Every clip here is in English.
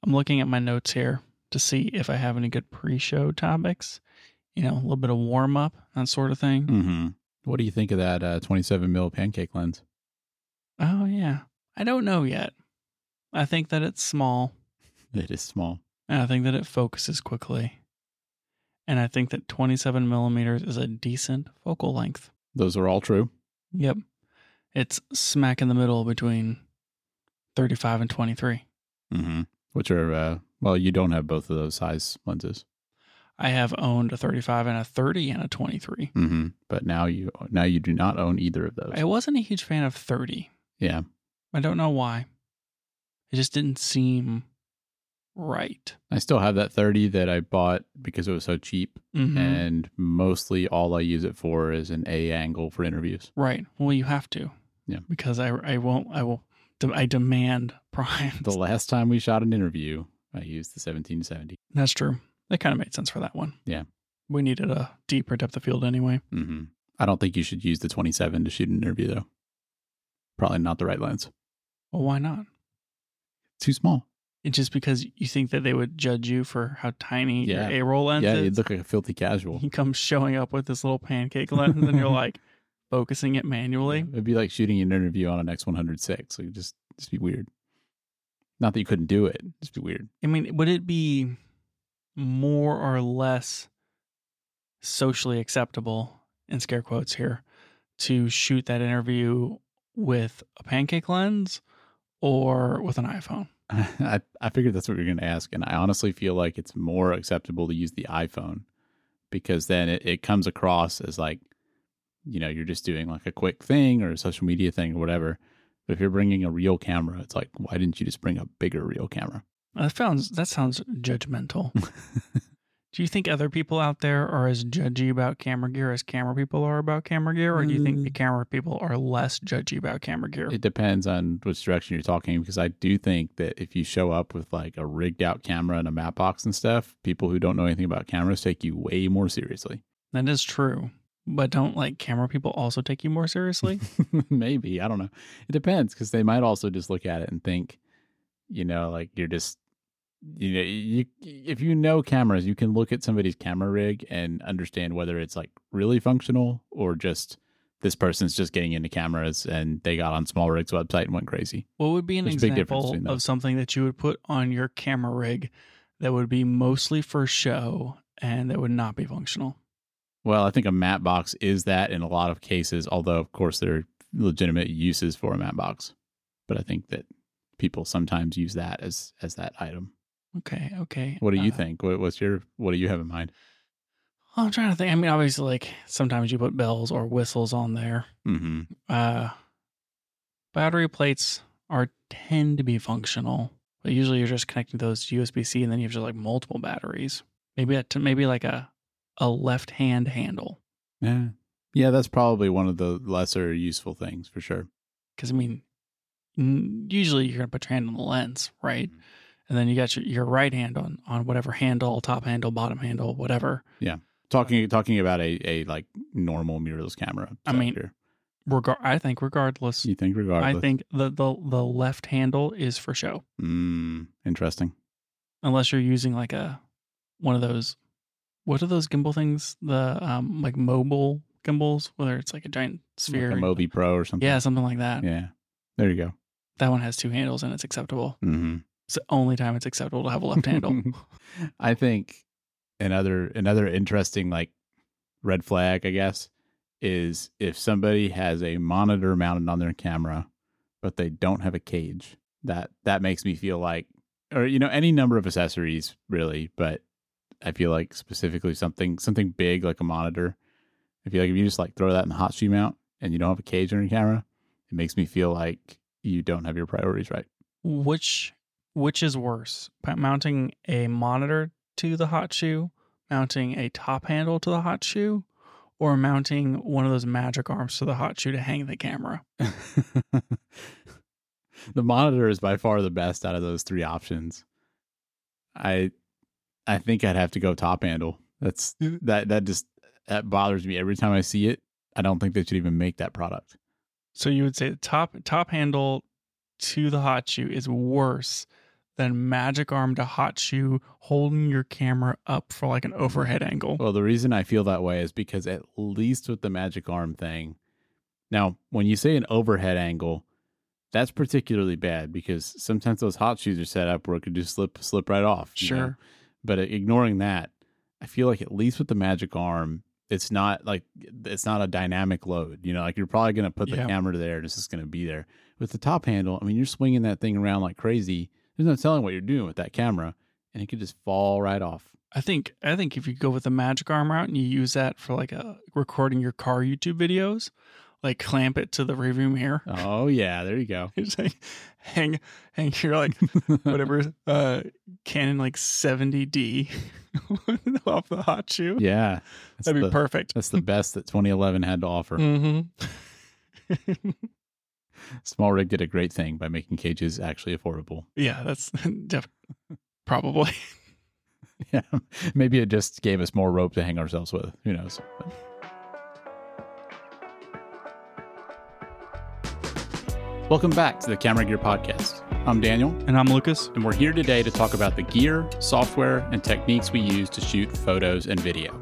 I'm looking at my notes here to see if I have any good pre-show topics. You know, a little bit of warm up, that sort of thing. Mm-hmm. What do you think of that 27 mil pancake lens? Oh, yeah. I don't know yet. I think that it's small. It is small. And I think that it focuses quickly. And I think that 27 millimeters is a decent focal length. Those are all true. Yep. It's smack in the middle between 35 and 23. Mm-hmm. Which are, well, you don't have both of those size lenses. I have owned a 35 and a 30 and a 23. Mm-hmm. But now you do not own either of those. I wasn't a huge fan of 30. Yeah. I don't know why. It just didn't seem right. I still have that 30 that I bought because it was so cheap. Mm-hmm. And mostly all I use it for is an A angle for interviews. Right. Well, you have to. Yeah. Because I demand primes. The last time we shot an interview, I used the 1770. That's true. That kind of made sense for that one. Yeah. We needed a deeper depth of field anyway. Mm-hmm. I don't think you should use the 27 to shoot an interview, though. Probably not the right lens. Well, why not? Too small. It's just because you think that they would judge you for how tiny Yeah. your A-roll lens Yeah, is? you'd look like a filthy casual. He comes showing up with this little pancake lens and you're like focusing it manually. It'd be like shooting an interview on an X106. Like just be weird. Not that you couldn't do it. Just be weird. I mean, would it be more or less socially acceptable, in scare quotes here, to shoot that interview with a pancake lens or with an iPhone? I figured that's what you're going to ask. And I honestly feel like it's more acceptable to use the iPhone because then it comes across as like, you know, you're just doing like a quick thing or a social media thing or whatever. But if you're bringing a real camera, it's like, why didn't you just bring a bigger real camera? That sounds judgmental. Do you think other people out there are as judgy about camera gear as camera people are about camera gear? Or do you think the camera people are less judgy about camera gear? It depends on which direction you're talking, because I do think that if you show up with like a rigged out camera and a matte box and stuff, people who don't know anything about cameras take you way more seriously. That is true. But don't like camera people also take you more seriously? Maybe. I don't know. It depends, because they might also just look at it and think, you know, like you're just, you know, if you know cameras, you can look at somebody's camera rig and understand whether it's like really functional or just this person's just getting into cameras and they got on Small Rig's website and went crazy. What would be an There's a big difference example between of those. something that you would put on your camera rig that would be mostly for show and that would not be functional? Well, I think a matte box is that in a lot of cases, although of course there are legitimate uses for a matte box. But I think that people sometimes use that as that item. Okay. What do you think? What do you have in mind? I'm trying to think. I mean, obviously, like sometimes you put bells or whistles on there. Mm-hmm. Battery plates tend to be functional, but usually you're just connecting those to USB-C, and then you have just like multiple batteries. Maybe like a left hand handle. Yeah, that's probably one of the lesser useful things for sure. Because I mean, usually you're gonna put your hand on the lens, right? Mm-hmm. And then you got your right hand on whatever handle, top handle, bottom handle, whatever. Yeah. Talking about a like normal mirrorless camera. I mean, I think regardless. You think regardless? I think the left handle is for show. Interesting. Unless you're using like one of those, what are those gimbal things? The like mobile gimbals, whether it's like a giant sphere. Like a Mobi Pro or something. Yeah, something like that. Yeah. There you go. That one has two handles and it's acceptable. Mm-hmm. It's the only time it's acceptable to have a left handle. I think another interesting like red flag, I guess, is if somebody has a monitor mounted on their camera, but they don't have a cage. That makes me feel like, or you know, any number of accessories really, but I feel like specifically something big like a monitor. I feel like if you just like throw that in the hot shoe mount and you don't have a cage on your camera, it makes me feel like you don't have your priorities right. Which is worse, mounting a monitor to the hot shoe, mounting a top handle to the hot shoe, or mounting one of those magic arms to the hot shoe to hang the camera? The monitor is by far the best out of those three options. I think I'd have to go top handle. That bothers me every time I see it. I don't think they should even make that product. So you would say the top handle to the hot shoe is worse than Magic Arm to hot shoe holding your camera up for like an overhead angle. Well, the reason I feel that way is because at least with the Magic Arm thing, now when you say an overhead angle, that's particularly bad because sometimes those hot shoes are set up where it could just slip right off. You know? But ignoring that, I feel like at least with the Magic Arm, it's not a dynamic load. You know, like you're probably going to put the camera there and it's just going to be there. With the top handle, I mean, you're swinging that thing around like crazy. There's no telling what you're doing with that camera, and it could just fall right off. I think if you go with the Magic Arm route and you use that for like recording your car YouTube videos, like clamp it to the rearview mirror. Oh yeah, there you go. Just like hang your like whatever Canon like 70D off the hot shoe. Yeah, that'd be perfect. That's the best that 2011 had to offer. Mm-hmm. Small Rig did a great thing by making cages actually affordable. Yeah, that's probably. Yeah, maybe it just gave us more rope to hang ourselves with. Who knows? Welcome back to the Camera Gear Podcast. I'm Daniel. And I'm Lucas. And we're here today to talk about the gear, software, and techniques we use to shoot photos and video.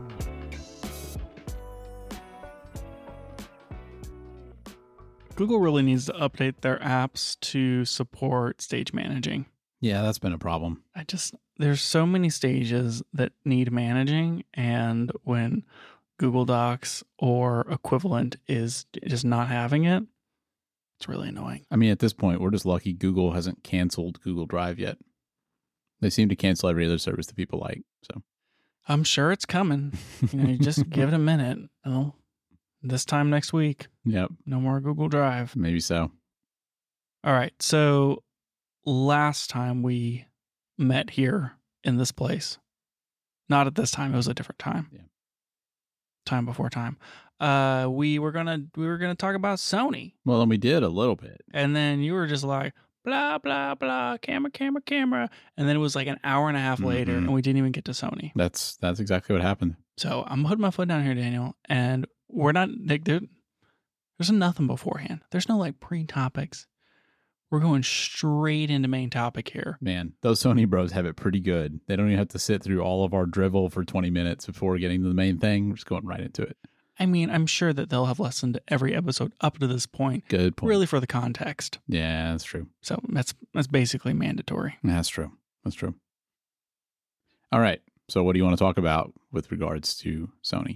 Google really needs to update their apps to support stage managing. Yeah, that's been a problem. There's so many stages that need managing, and when Google Docs or equivalent is just not having it, it's really annoying. I mean, at this point, we're just lucky Google hasn't canceled Google Drive yet. They seem to cancel every other service that people like. So I'm sure it's coming. You just give it a minute. This time next week. Yep. No more Google Drive. Maybe so. All right. So last time we met here in this place, not at this time, it was a different time. Yeah. Time before time. We were gonna talk about Sony. Well, and we did a little bit. And then you were just like, blah, blah, blah, camera. And then it was like an hour and a half later, and we didn't even get to Sony. That's exactly what happened. So I'm putting my foot down here, Daniel, and we're not, there's nothing beforehand. There's no like pre-topics. We're going straight into main topic here. Man, those Sony bros have it pretty good. They don't even have to sit through all of our drivel for 20 minutes before getting to the main thing. We're just going right into it. I mean, I'm sure that they'll have listened to every episode up to this point. Good point. Really for the context. Yeah, that's true. So that's basically mandatory. That's true. That's true. All right. So what do you want to talk about with regards to Sony?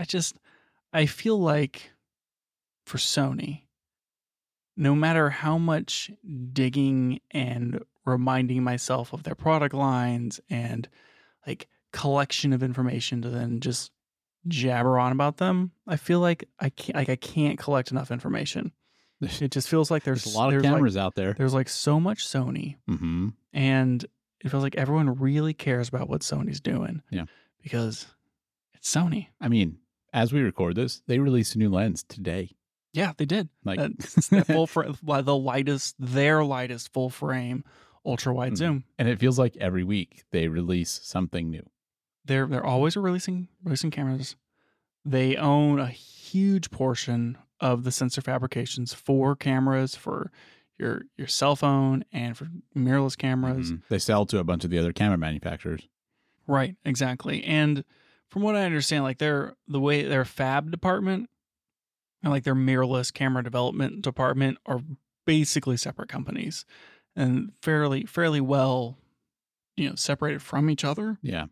I feel like for Sony, no matter how much digging and reminding myself of their product lines and like collection of information to then just jabber on about them, I feel like I can't collect enough information. It just feels like there's a lot of cameras out there. There's like so much Sony, and it feels like everyone really cares about what Sony's doing. Yeah, because it's Sony. I mean, as we record this, they released a new lens today. Yeah, they did. Like that full frame, their lightest full frame ultra wide zoom, and it feels like every week they release something new. They're always releasing cameras. They own a huge portion of the sensor fabrications for cameras, for your cell phone, and for mirrorless cameras. They sell to a bunch of the other camera manufacturers. Right, exactly. And from what I understand, like their fab department and like their mirrorless camera development department are basically separate companies and fairly well, separated from each other. Yeah.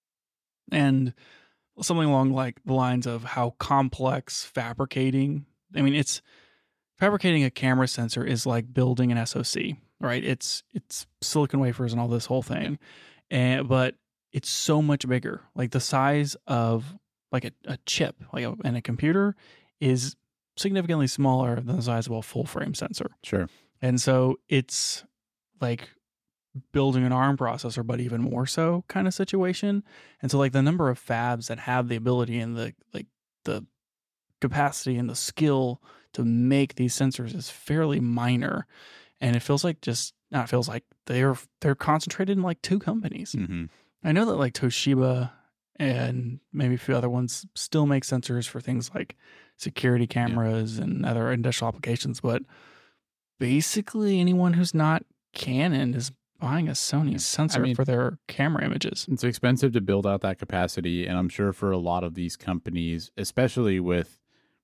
And something along like the lines of how complex fabricating. I mean, fabricating a camera sensor is like building an SoC, right? It's silicon wafers and all this whole thing, but it's so much bigger. Like the size of like a chip, in a computer, is significantly smaller than the size of a full frame sensor. Sure. And so it's like building an ARM processor, but even more so kind of situation. And so like the number of fabs that have the ability and the capacity and the skill to make these sensors is fairly minor. And it feels like they're concentrated in like two companies. Mm-hmm. I know that like Toshiba and maybe a few other ones still make sensors for things like security cameras and other industrial applications, but basically anyone who's not Canon is buying a Sony sensor for their camera images? It's expensive to build out that capacity, and I'm sure for a lot of these companies, especially with,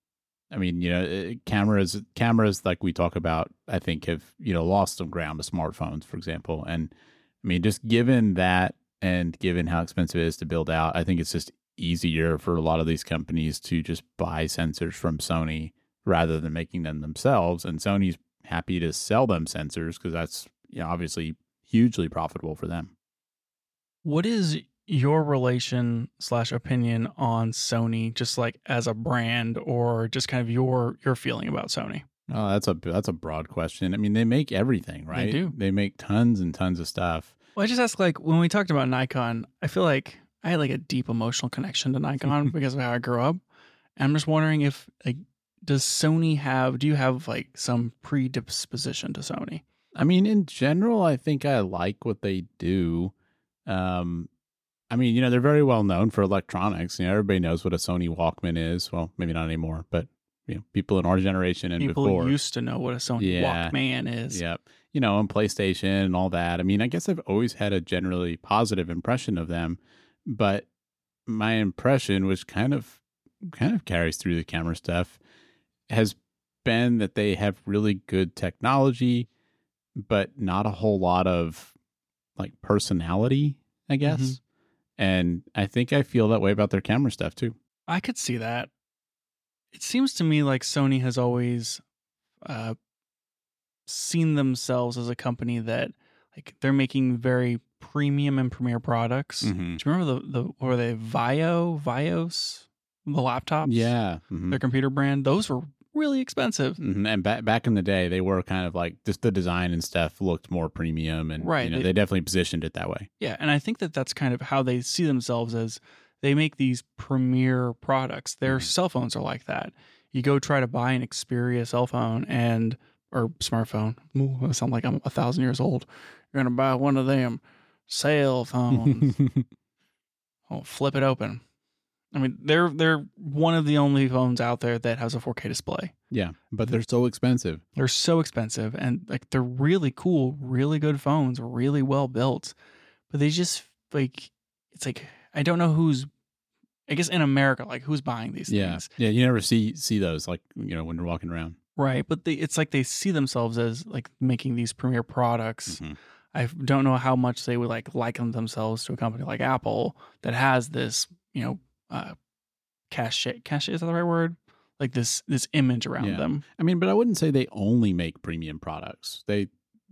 cameras like we talk about, I think have, lost some ground to smartphones, for example. And I mean, just given that and given how expensive it is to build out, I think it's just easier for a lot of these companies to just buy sensors from Sony rather than making them themselves. And Sony's happy to sell them sensors because that's, obviously hugely profitable for them. What is your relation/opinion on Sony, just like as a brand, or just kind of your feeling about Sony? Oh, that's a broad question. I mean, they make everything, right? They do. They make tons and tons of stuff. Well, I just ask, like, when we talked about Nikon, I feel like I had like a deep emotional connection to Nikon because of how I grew up. And I'm just wondering if, like, do you have like some predisposition to Sony? I mean, in general, I think I like what they do. They're very well known for electronics. Everybody knows what a Sony Walkman is. Well, maybe not anymore, but people in our generation and people before used to know what a Sony Walkman is. Yep. And PlayStation and all that. I mean, I guess I've always had a generally positive impression of them, but my impression, which kind of carries through the camera stuff, has been that they have really good technology, but not a whole lot of like personality, I guess. Mm-hmm. And I think I feel that way about their camera stuff too. I could see that. It seems to me like Sony has always seen themselves as a company that, like, they're making very premium and premier products. Mm-hmm. Do you remember what were they, Vios, the laptops? Yeah. Mm-hmm. Their computer brand. Those were really expensive. Mm-hmm. And back in the day, they were kind of like, just the design and stuff looked more premium, and right. They definitely positioned it that way. Yeah, and I think that's kind of how they see themselves, as they make these premier products. Their cell phones are like that. You go try to buy an Xperia cell phone or smartphone. Ooh, I sound like I'm 1,000 years old. You're gonna buy one of them cell phones. Oh, flip it open. I mean, they're one of the only phones out there that has a 4K display. Yeah, but they're so expensive. They're so expensive, and like they're really cool, really good phones, really well built. But they just like, it's like, I don't know who's, I guess in America, like, who's buying these things. Yeah, you never see those, like, when you're walking around. Right, but it's like they see themselves as like making these premier products. Mm-hmm. I don't know how much they would like liken themselves to a company like Apple that has this, cachet, is that the right word? Like this image around them. I mean, but I wouldn't say they only make premium products. They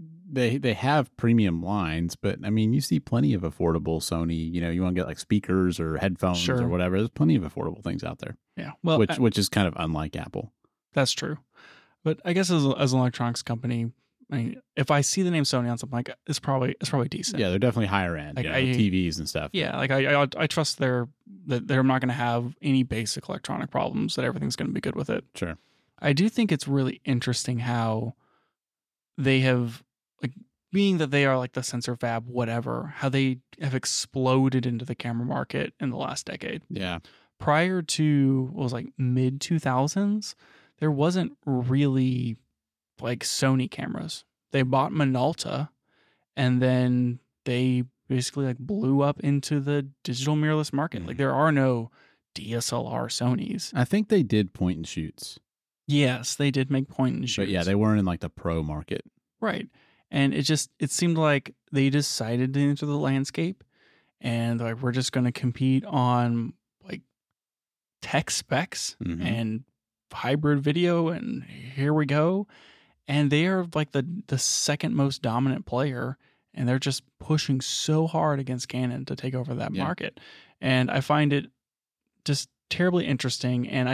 have premium lines, but I mean, you see plenty of affordable Sony. You want to get like speakers or headphones or whatever. There's plenty of affordable things out there. Yeah, well, which is kind of unlike Apple. That's true. But I guess as an electronics company, I mean, if I see the name Sony on something, like, it's probably decent. Yeah, they're definitely higher end, like TVs and stuff. Yeah, like I trust that they're not going to have any basic electronic problems. That everything's going to be good with it. Sure. I do think it's really interesting how they have, like, being that they are like the sensor fab, whatever, how they have exploded into the camera market in the last decade. Yeah. Prior to what was like mid 2000s, there wasn't really like Sony cameras. They bought Minolta, and then they basically like blew up into the digital mirrorless market. Mm-hmm. Like, there are no DSLR Sonys. I think they did point and shoots. Yes, they did make point and shoots. But yeah, they weren't in like the pro market. Right. And it seemed like they decided to enter the landscape, and like, we're just going to compete on like tech specs and hybrid video, and here we go. And they are like the second most dominant player, and they're just pushing so hard against Canon to take over that market. And I find it just terribly interesting. And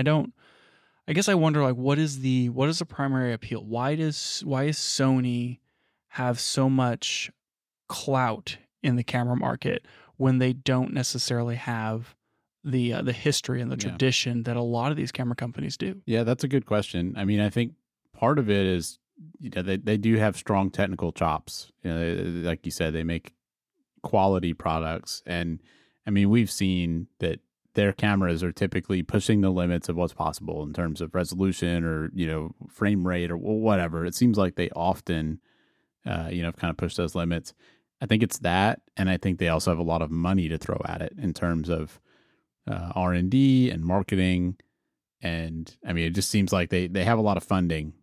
I guess I wonder, like, what is the primary appeal? Why is Sony have so much clout in the camera market when they don't necessarily have the history and the tradition that a lot of these camera companies do? Yeah, that's a good question. I mean, I think part of it is, they do have strong technical chops. Like you said, they make quality products, and I mean, we've seen that their cameras are typically pushing the limits of what's possible in terms of resolution or frame rate or whatever. It seems like they often have kind of pushed those limits. I think it's that, and I think they also have a lot of money to throw at it in terms of R&D and marketing. And I mean, it just seems like they have a lot of funding,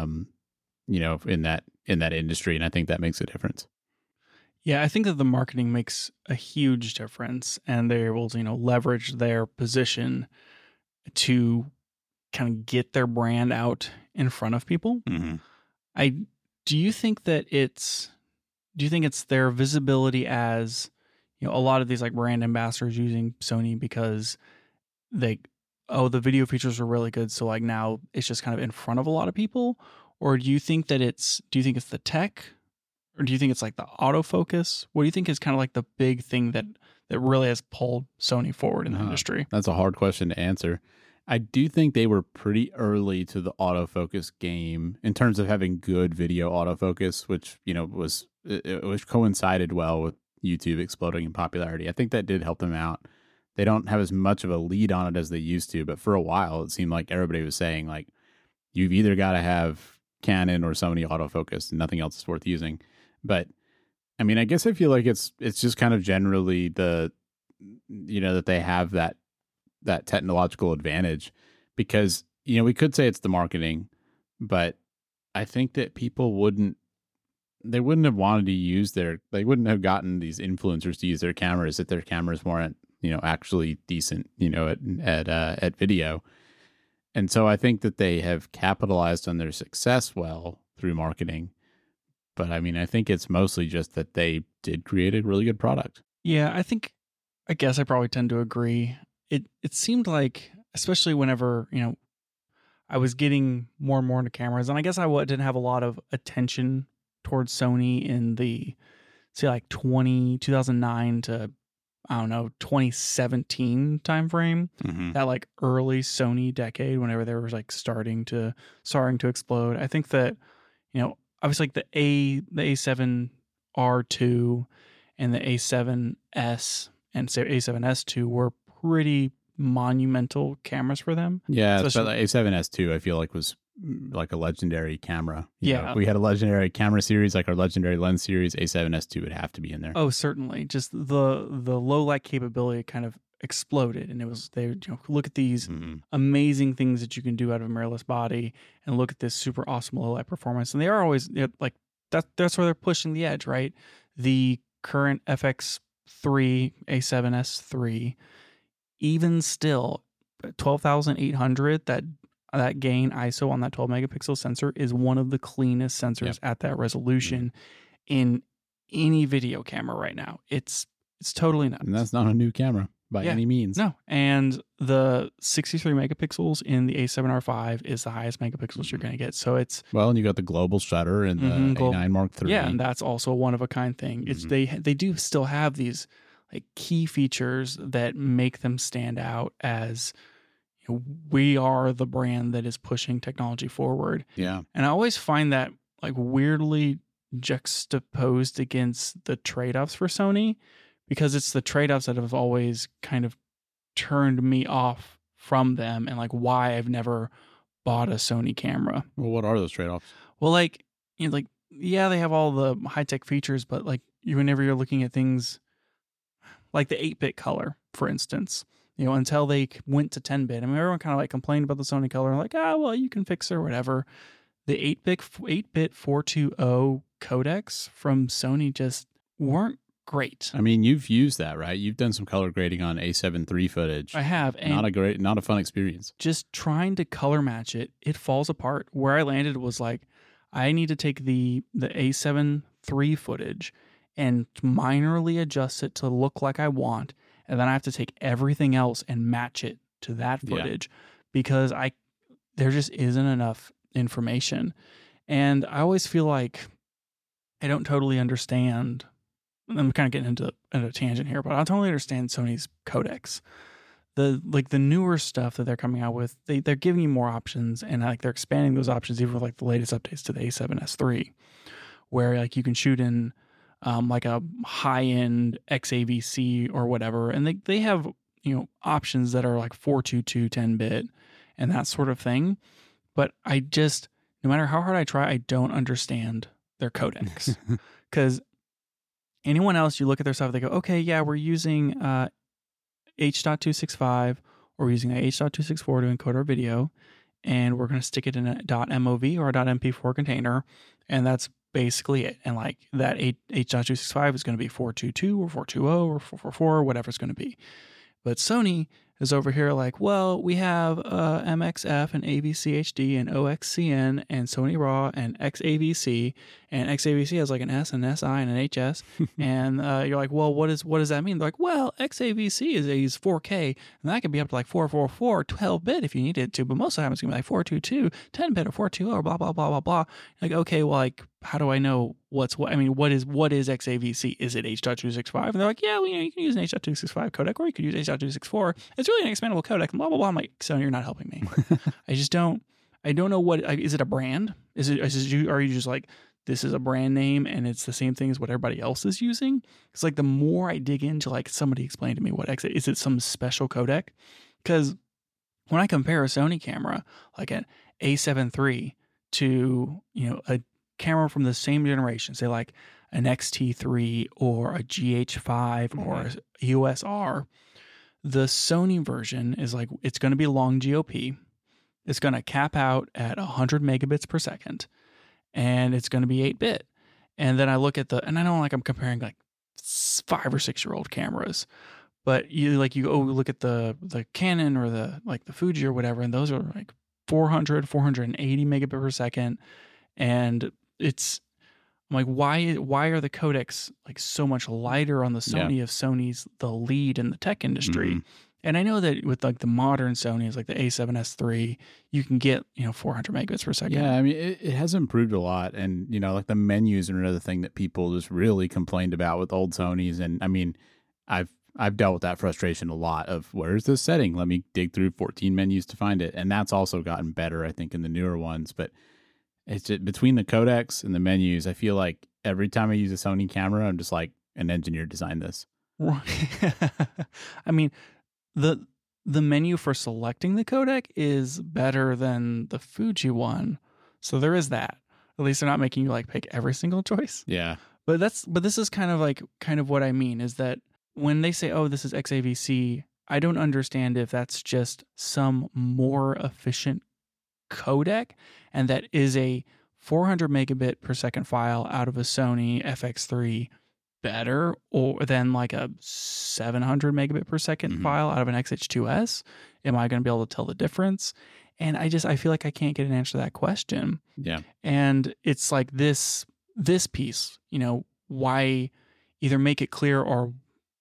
in that industry, and I think that makes a difference. Yeah, I think that the marketing makes a huge difference, and they're able to, leverage their position to kind of get their brand out in front of people. Mm-hmm. Do you think that it's their visibility as, a lot of these like brand ambassadors using Sony because the video features are really good, so like now it's just kind of in front of a lot of people? Or do you think it's the tech, or do you think it's like the autofocus? What do you think is kind of like the big thing that really has pulled Sony forward in the industry? That's a hard question to answer. I do think they were pretty early to the autofocus game in terms of having good video autofocus, which, was coincided well with YouTube exploding in popularity. I think that did help them out. They don't have as much of a lead on it as they used to, but for a while it seemed like everybody was saying like, you've either got to have Canon or Sony autofocus and nothing else is worth using. But I mean, I guess I feel like it's just kind of generally that they have that technological advantage, because, we could say it's the marketing, but I think that people wouldn't have wanted to they wouldn't have gotten these influencers to use their cameras if their cameras weren't, actually decent, at video. And so I think that they have capitalized on their success well through marketing. But I mean, I think it's mostly just that they did create a really good product. Yeah, I guess I probably tend to agree. It seemed like, especially whenever, I was getting more and more into cameras, and I guess I didn't have a lot of attention towards Sony in the, say, like 2009 to, I don't know, 2017 timeframe. Mm-hmm. That like early Sony decade, whenever they were like starting to explode. I think that, obviously like the A7R2 and the A7S and say A7S2 were pretty monumental cameras for them. Yeah, but the A7S2 I feel like was like a legendary camera. We had a legendary camera series, like our legendary lens series. A7S2 would have to be in there. Oh, certainly. Just the low light capability kind of exploded, and it was look at these amazing things that you can do out of a mirrorless body, and look at this super awesome low light performance. And they are always like that's where they're pushing the edge, right? The current FX3 A7S3, even still 12,800, that gain ISO on that 12 megapixel sensor is one of the cleanest sensors at that resolution in any video camera right now. It's totally nuts. And that's not a new camera by any means. No. And the 63 megapixels in the A7R5 is the highest megapixels you're going to get. So it's... Well, and you got the global shutter and the A9 Mark III. Yeah, and that's also a one-of-a-kind thing. It's they do still have these like key features that make them stand out as... we are the brand that is pushing technology forward. Yeah. And I always find that like weirdly juxtaposed against the trade-offs for Sony, because it's the trade-offs that have always kind of turned me off from them and like why I've never bought a Sony camera. Well, what are those trade-offs? Well, like, yeah, they have all the high-tech features, but like whenever you're looking at things like the 8-bit color, for instance, until they went to 10-bit. I mean, everyone kind of like complained about the Sony color, like, well, you can fix it or whatever. The 8-bit 420 codecs from Sony just weren't great. I mean, you've used that, right? You've done some color grading on A7 III footage. I have. And not a fun experience. Just trying to color match it, it falls apart. Where I landed was like, I need to take the A7 III footage and minorly adjust it to look like I want. And then I have to take everything else and match it to that footage because there just isn't enough information. And I always feel like I don't totally understand. I'm kind of getting into a tangent here, but I don't totally understand Sony's codecs. The newer stuff that they're coming out with, they're giving you more options, and like they're expanding those options even with like the latest updates to the A7S III, where like you can shoot in like a high-end XAVC or whatever, and they have options that are like 422 10-bit and that sort of thing. But I just, no matter how hard I try, I don't understand their codecs because anyone else, you look at their stuff, they go, okay, yeah, we're using H.265 or we're using H.264 to encode our video, and we're going to stick it in a .mov or a .mp4 container, and that's basically it. And like that H.265 is going to be 422 or 420 or 444, whatever it's going to be. But Sony is over here like, well, we have MXF and AVC HD and OXCN and Sony RAW and XAVC, and XAVC has like an S and an SI and an HS, and you're like, well, what does that mean? They're like, well, XAVC is 4K, and that could be up to like 444, 12-bit if you need it to, but most of the time it's gonna be like 422, 10-bit or 420 or blah blah blah blah blah. Like, okay, well, like, how do I know what's what? I mean, what is XAVC? Is it H.265? And they're like, yeah, well, you can use an H.265 codec, or you could use H.264. It's really an expandable codec, and blah blah blah. I'm like, so you're not helping me. I don't know what is it a brand? Are you just like, this is a brand name and it's the same thing as what everybody else is using? It's like the more I dig into, like, somebody explain to me what is it some special codec? Because when I compare a Sony camera like an A7 III to a camera from the same generation, say like an X-T3 or a GH5 or a EOS R, the Sony version is like, it's going to be long GOP. It's going to cap out at 100 megabits per second, and it's going to be 8-bit. And then I look at and I know like I'm comparing like 5 or 6 year old cameras, but you go look at the Canon or the Fuji or whatever, and those are like 480 megabit per second. And I'm like, why are the codecs like so much lighter on the Sony if Sony's the lead in the tech industry? Mm-hmm. And I know that with like the modern Sonys, like the A7S III, you can get 400 megabits per second. Yeah, I mean it has improved a lot, and like the menus are another thing that people just really complained about with old Sonys. And I mean, I've dealt with that frustration a lot of, where's this setting? Let me dig through 14 menus to find it, and that's also gotten better, I think, in the newer ones. But it's just, between the codecs and the menus, I feel like every time I use a Sony camera, I'm just like, an engineer designed this. I mean, the menu for selecting the codec is better than the Fuji one, so there is that. At least they're not making you like pick every single choice. Yeah, but this is kind of what I mean is that when they say, oh, this is XAVC, I don't understand if that's just some more efficient codec, and that is a 400 megabit per second file out of a Sony FX3 better or than like a 700 megabit per second file out of an XH2S? Am I going to be able to tell the difference? And I feel like I can't get an answer to that question. Yeah. And it's like this piece, why either make it clear, or,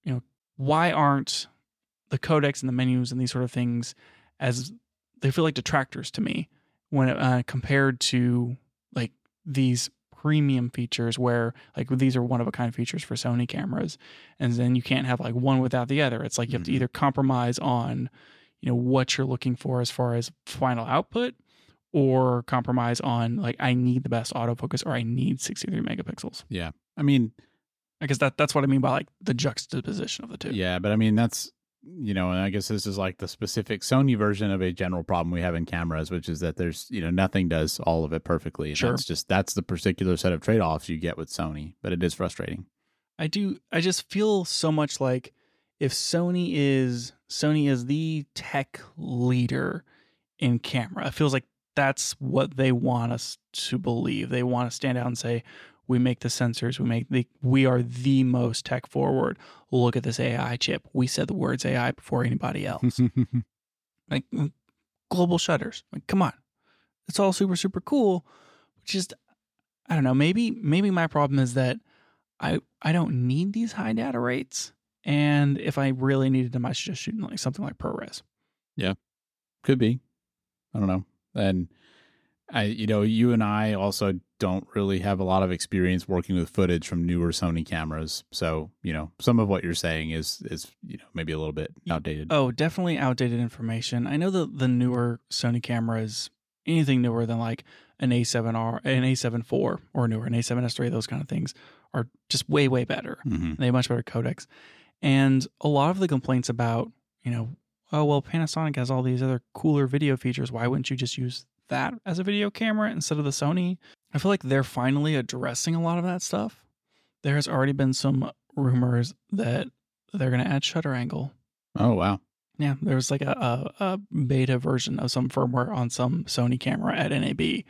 why aren't the codecs and the menus and these sort of things, as they feel like detractors to me when compared to like these premium features where like these are one of a kind features for Sony cameras, and then you can't have like one without the other. It's like you have to either compromise on what you're looking for as far as final output, or compromise on like, I need the best autofocus, or I need 63 megapixels. Yeah, I mean, I guess that's what I mean by like the juxtaposition of the two. Yeah, but I mean that's and I guess this is like the specific Sony version of a general problem we have in cameras, which is that there's, nothing does all of it perfectly. And sure. That's the particular set of trade-offs you get with Sony, but it is frustrating. I just feel so much like if Sony is the tech leader in camera, it feels like that's what they want us to believe. They want to stand out and say, we make the sensors. We are the most tech forward. Look at this AI chip. We said the words AI before anybody else. Like global shutters. Like, come on, it's all super, super cool. Just, I don't know. Maybe my problem is that I don't need these high data rates. And if I really needed them, I should just shoot like something like ProRes. Yeah, could be. I don't know. And you and I also don't really have a lot of experience working with footage from newer Sony cameras. So, some of what you're saying is maybe a little bit outdated. Oh, definitely outdated information. I know the newer Sony cameras, anything newer than like an A7R, an A7 IV or newer, an A7S III, those kind of things are just way, way better. Mm-hmm. They have much better codecs. And a lot of the complaints about, oh, well, Panasonic has all these other cooler video features. Why wouldn't you just use that as a video camera instead of the Sony? I feel like they're finally addressing a lot of that stuff, There has already been some rumors that they're going to add shutter angle. Oh, wow. Yeah, there was like a beta version of some firmware on some Sony camera at NAB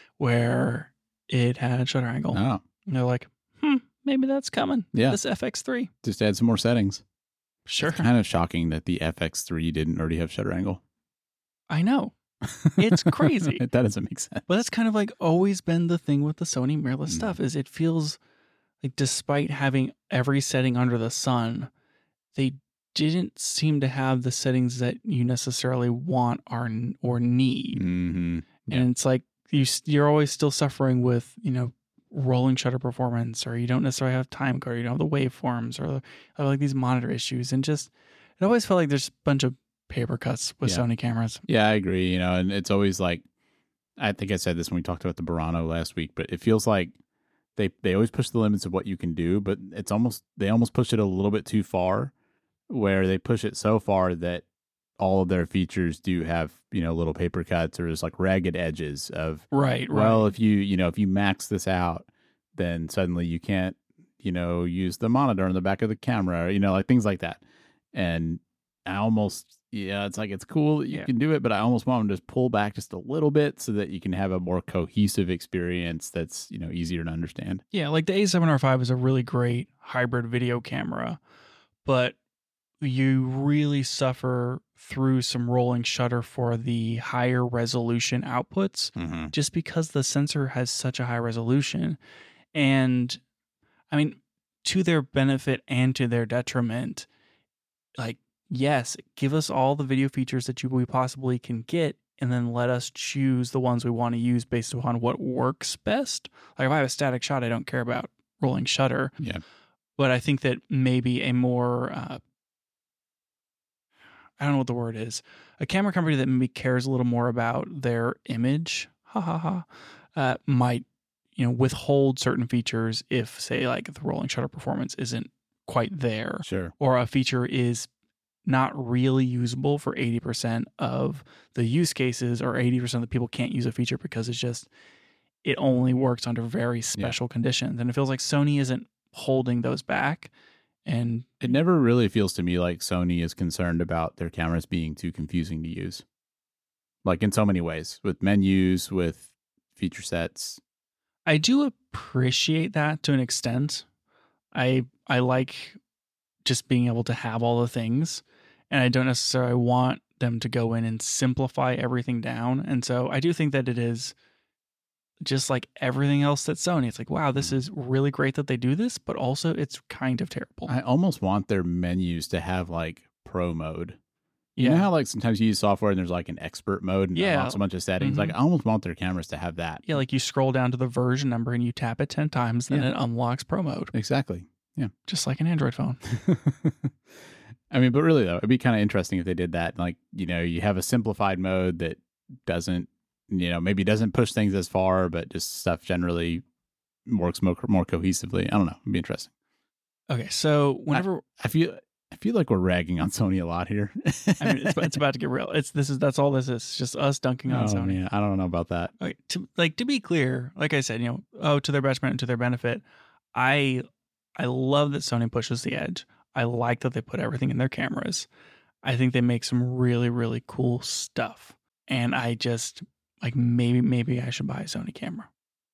where it had shutter angle. Oh, And they're like, maybe that's coming. Yeah. This FX3. just add some more settings. Sure. It's kind of shocking that the FX3 didn't already have shutter angle. I know. It's crazy. That doesn't make sense. But that's kind of like always been the thing with the Sony mirrorless stuff is it feels like despite having every setting under the sun, they didn't seem to have the settings that you necessarily want or need. Mm-hmm. Yeah. And it's like you're always still suffering with, rolling shutter performance, or you don't necessarily have time code, you don't have the waveforms or like these monitor issues. And just, it always felt like there's a bunch of paper cuts with Sony cameras. Yeah, I agree. And it's always like, I think I said this when we talked about the Burano last week, but it feels like they always push the limits of what you can do, but they almost push it a little bit too far, where they push it so far that all of their features do have, little paper cuts or just like ragged edges of, right. Well, if you max this out, then suddenly you can't, use the monitor on the back of the camera, like things like that. And I almost, it's like, it's cool that you can do it, but I almost want them to just pull back just a little bit so that you can have a more cohesive experience that's, easier to understand. Yeah, like the A7R5 is a really great hybrid video camera, but you really suffer through some rolling shutter for the higher resolution outputs just because the sensor has such a high resolution. And I mean, to their benefit and to their detriment, like, yes, give us all the video features that we possibly can get, and then let us choose the ones we want to use based upon what works best. Like if I have a static shot, I don't care about rolling shutter. Yeah. But I think that maybe a more I don't know what the word is. A camera company that maybe cares a little more about their image, might, withhold certain features if, say, like the rolling shutter performance isn't quite there. Sure. Or a feature is not really usable for 80% of the use cases, or 80% of the people can't use a feature because it only works under very special conditions. And it feels like Sony isn't holding those back. And it never really feels to me like Sony is concerned about their cameras being too confusing to use. Like in so many ways, with menus, with feature sets. I do appreciate that to an extent. I like just being able to have all the things, and I don't necessarily want them to go in and simplify everything down. And so I do think that it is just like everything else that's Sony. It's like, wow, this is really great that they do this, but also it's kind of terrible. I almost want their menus to have like pro mode. You know how like sometimes you use software and there's like an expert mode and unlocks a bunch of settings? Like I almost want their cameras to have that. Yeah, like you scroll down to the version number and you tap it 10 times, then it unlocks pro mode. Exactly. Yeah. Just like an Android phone. I mean, but really though, it'd be kind of interesting if they did that. Like, you have a simplified mode that doesn't, maybe doesn't push things as far, but just stuff generally works more cohesively. I don't know. It'd be interesting. Okay, so whenever I feel like we're ragging on Sony a lot here. I mean, it's about to get real. That's all this is. It's just us dunking on Sony. Yeah, I don't know about that. Okay, to be clear, like I said, to their detriment and to their benefit, I love that Sony pushes the edge. I like that they put everything in their cameras. I think they make some really, really cool stuff. And I just, like, maybe I should buy a Sony camera.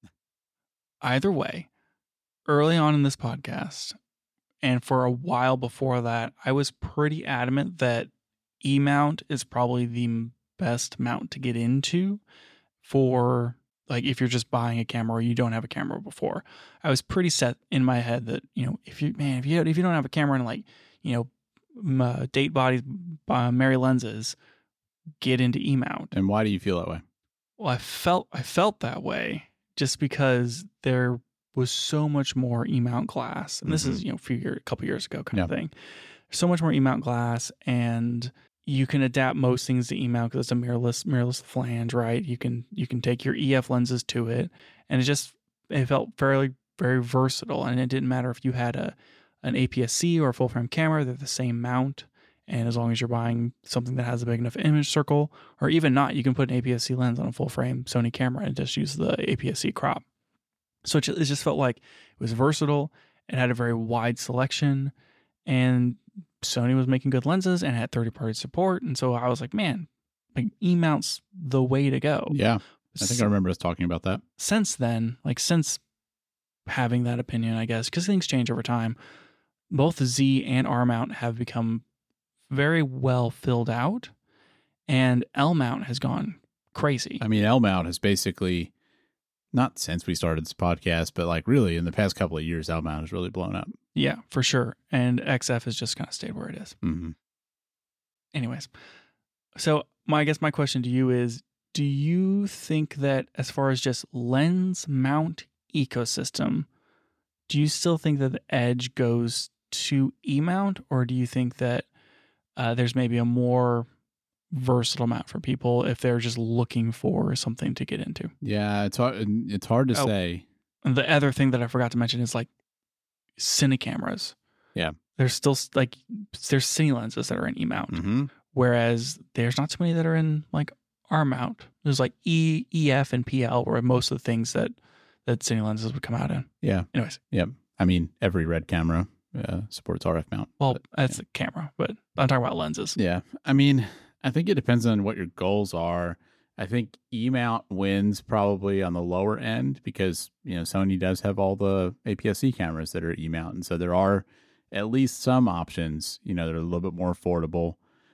Either way, early on in this podcast, and for a while before that, I was pretty adamant that E-mount is probably the best mount to get into for, like, if you're just buying a camera or you don't have a camera before. I was pretty set in my head that, if you don't have a camera and, like, date bodies, Mary lenses, get into E-mount. And why do you feel that way? Well, I felt that way just because there was so much more E-mount glass, and this is a couple years ago kind of thing. So much more E-mount glass, and you can adapt most things to E-mount because it's a mirrorless flange, right? You can take your EF lenses to it, and it felt very, very versatile. And it didn't matter if you had an APS-C or a full frame camera; they're the same mount. And as long as you're buying something that has a big enough image circle, or even not, you can put an APS-C lens on a full frame Sony camera and just use the APS-C crop. So it just felt like it was versatile, It had a very wide selection, and Sony was making good lenses and had 30-party support. And so I was like, man, like E-mount's the way to go. Yeah. I think I remember us talking about that. Since then, like since having that opinion, I guess, because things change over time, both Z and R mount have become very well filled out, and L mount has gone crazy. I mean, L mount has basically, not since we started this podcast, but like really in the past couple of years, L mount has really blown up. Yeah, for sure. And XF has just kind of stayed where it is. Mm-hmm. Anyways, so I guess my question to you is, do you think that as far as just lens mount ecosystem, do you still think that the edge goes to E-mount, or do you think that there's maybe a more versatile mount for people if they're just looking for something to get into? Yeah, it's hard to say. And the other thing that I forgot to mention is like cine cameras. Yeah. There's still like, there's cine lenses that are in E-mount, Mm-hmm. whereas there's not too many that are in like R-mount. There's like E, EF, and PL, where most of the things that cine lenses would come out in. Yeah. Anyways. Yeah. I mean, every Red camera supports RF mount. Well, that's a camera, but I'm talking about lenses. Yeah. I mean, I think it depends on what your goals are. I think E-mount wins probably on the lower end because, Sony does have all the APS-C cameras that are E-mount. And so there are at least some options, that are a little bit more affordable,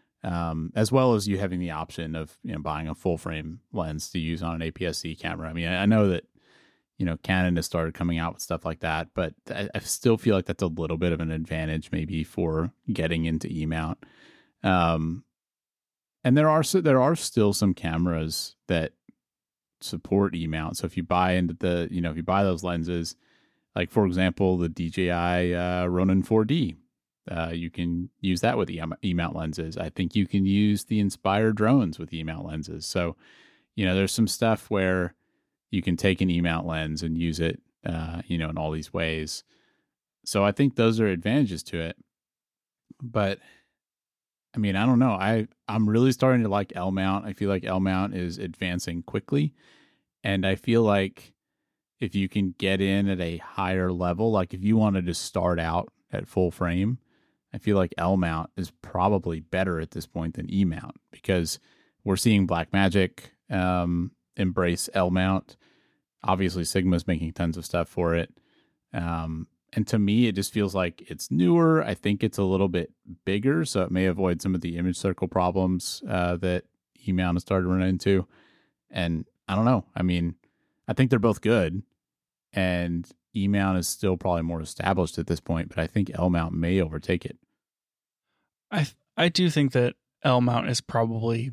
as well as you having the option of, buying a full frame lens to use on an APS-C camera. I mean, I know that, Canon has started coming out with stuff like that, but I still feel like that's a little bit of an advantage maybe for getting into E-mount. And there are still some cameras that support E-mount. So if you buy into if you buy those lenses, like for example, the DJI Ronin 4D, you can use that with E-mount lenses. I think you can use the Inspire drones with E-mount lenses. So, there's some stuff where you can take an E-mount lens and use it, in all these ways. So I think those are advantages to it. But I mean, I don't know. I'm really starting to like L mount. I feel like L mount is advancing quickly. And I feel like if you can get in at a higher level, like if you wanted to start out at full frame, I feel like L mount is probably better at this point than E mount because we're seeing Blackmagic embrace L mount. Obviously, Sigma's making tons of stuff for it. And to me, it just feels like it's newer. I think it's a little bit bigger, so it may avoid some of the image circle problems that E-mount has started running into. And I don't know. I mean, I think they're both good, and E-mount is still probably more established at this point, but I think L-mount may overtake it. I do think that L-mount is probably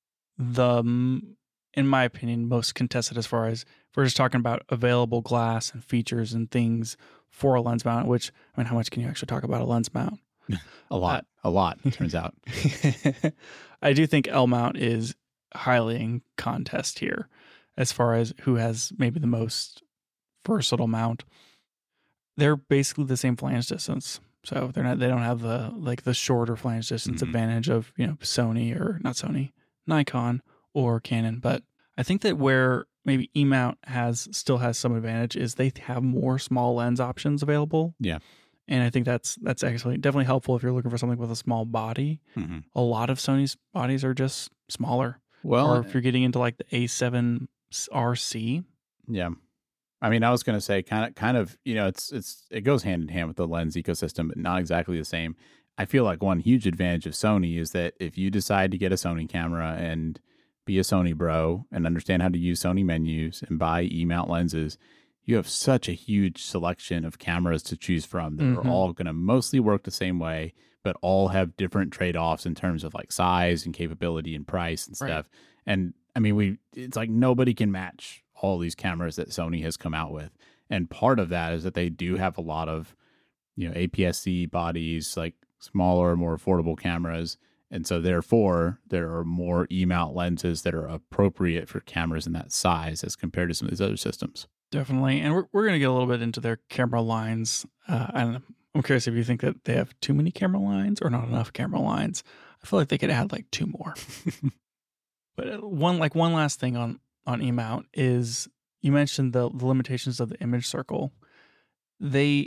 in my opinion, most contested as far as if we're just talking about available glass and features and things for a lens mount, which, I mean, how much can you actually talk about a lens mount? A lot, it turns out. I do think L mount is highly in contest here as far as who has maybe the most versatile mount. They're basically the same flange distance. So they don't have the shorter flange distance advantage of, Sony or not Sony, Nikon or Canon. But I think that where maybe E-mount still has some advantage is they have more small lens options available. Yeah. And I think that's actually definitely helpful if you're looking for something with a small body. Mm-hmm. A lot of Sony's bodies are just smaller. Well, or if you're getting into like the A7 RC. Yeah. I mean, I was going to say kind of, it goes hand in hand with the lens ecosystem, but not exactly the same. I feel like one huge advantage of Sony is that if you decide to get a Sony camera and be a Sony bro and understand how to use Sony menus and buy E-mount lenses, you have such a huge selection of cameras to choose from that are all going to mostly work the same way, but all have different trade-offs in terms of like size and capability and price and stuff. Right. And I mean, it's like nobody can match all these cameras that Sony has come out with. And part of that is that they do have a lot of, APS-C bodies, like smaller, more affordable cameras. And so therefore, there are more E-mount lenses that are appropriate for cameras in that size as compared to some of these other systems. Definitely. And we're going to get a little bit into their camera lines. And I'm curious if you think that they have too many camera lines or not enough camera lines. I feel like they could add like 2 more. But one last thing on E-mount is you mentioned the limitations of the image circle. It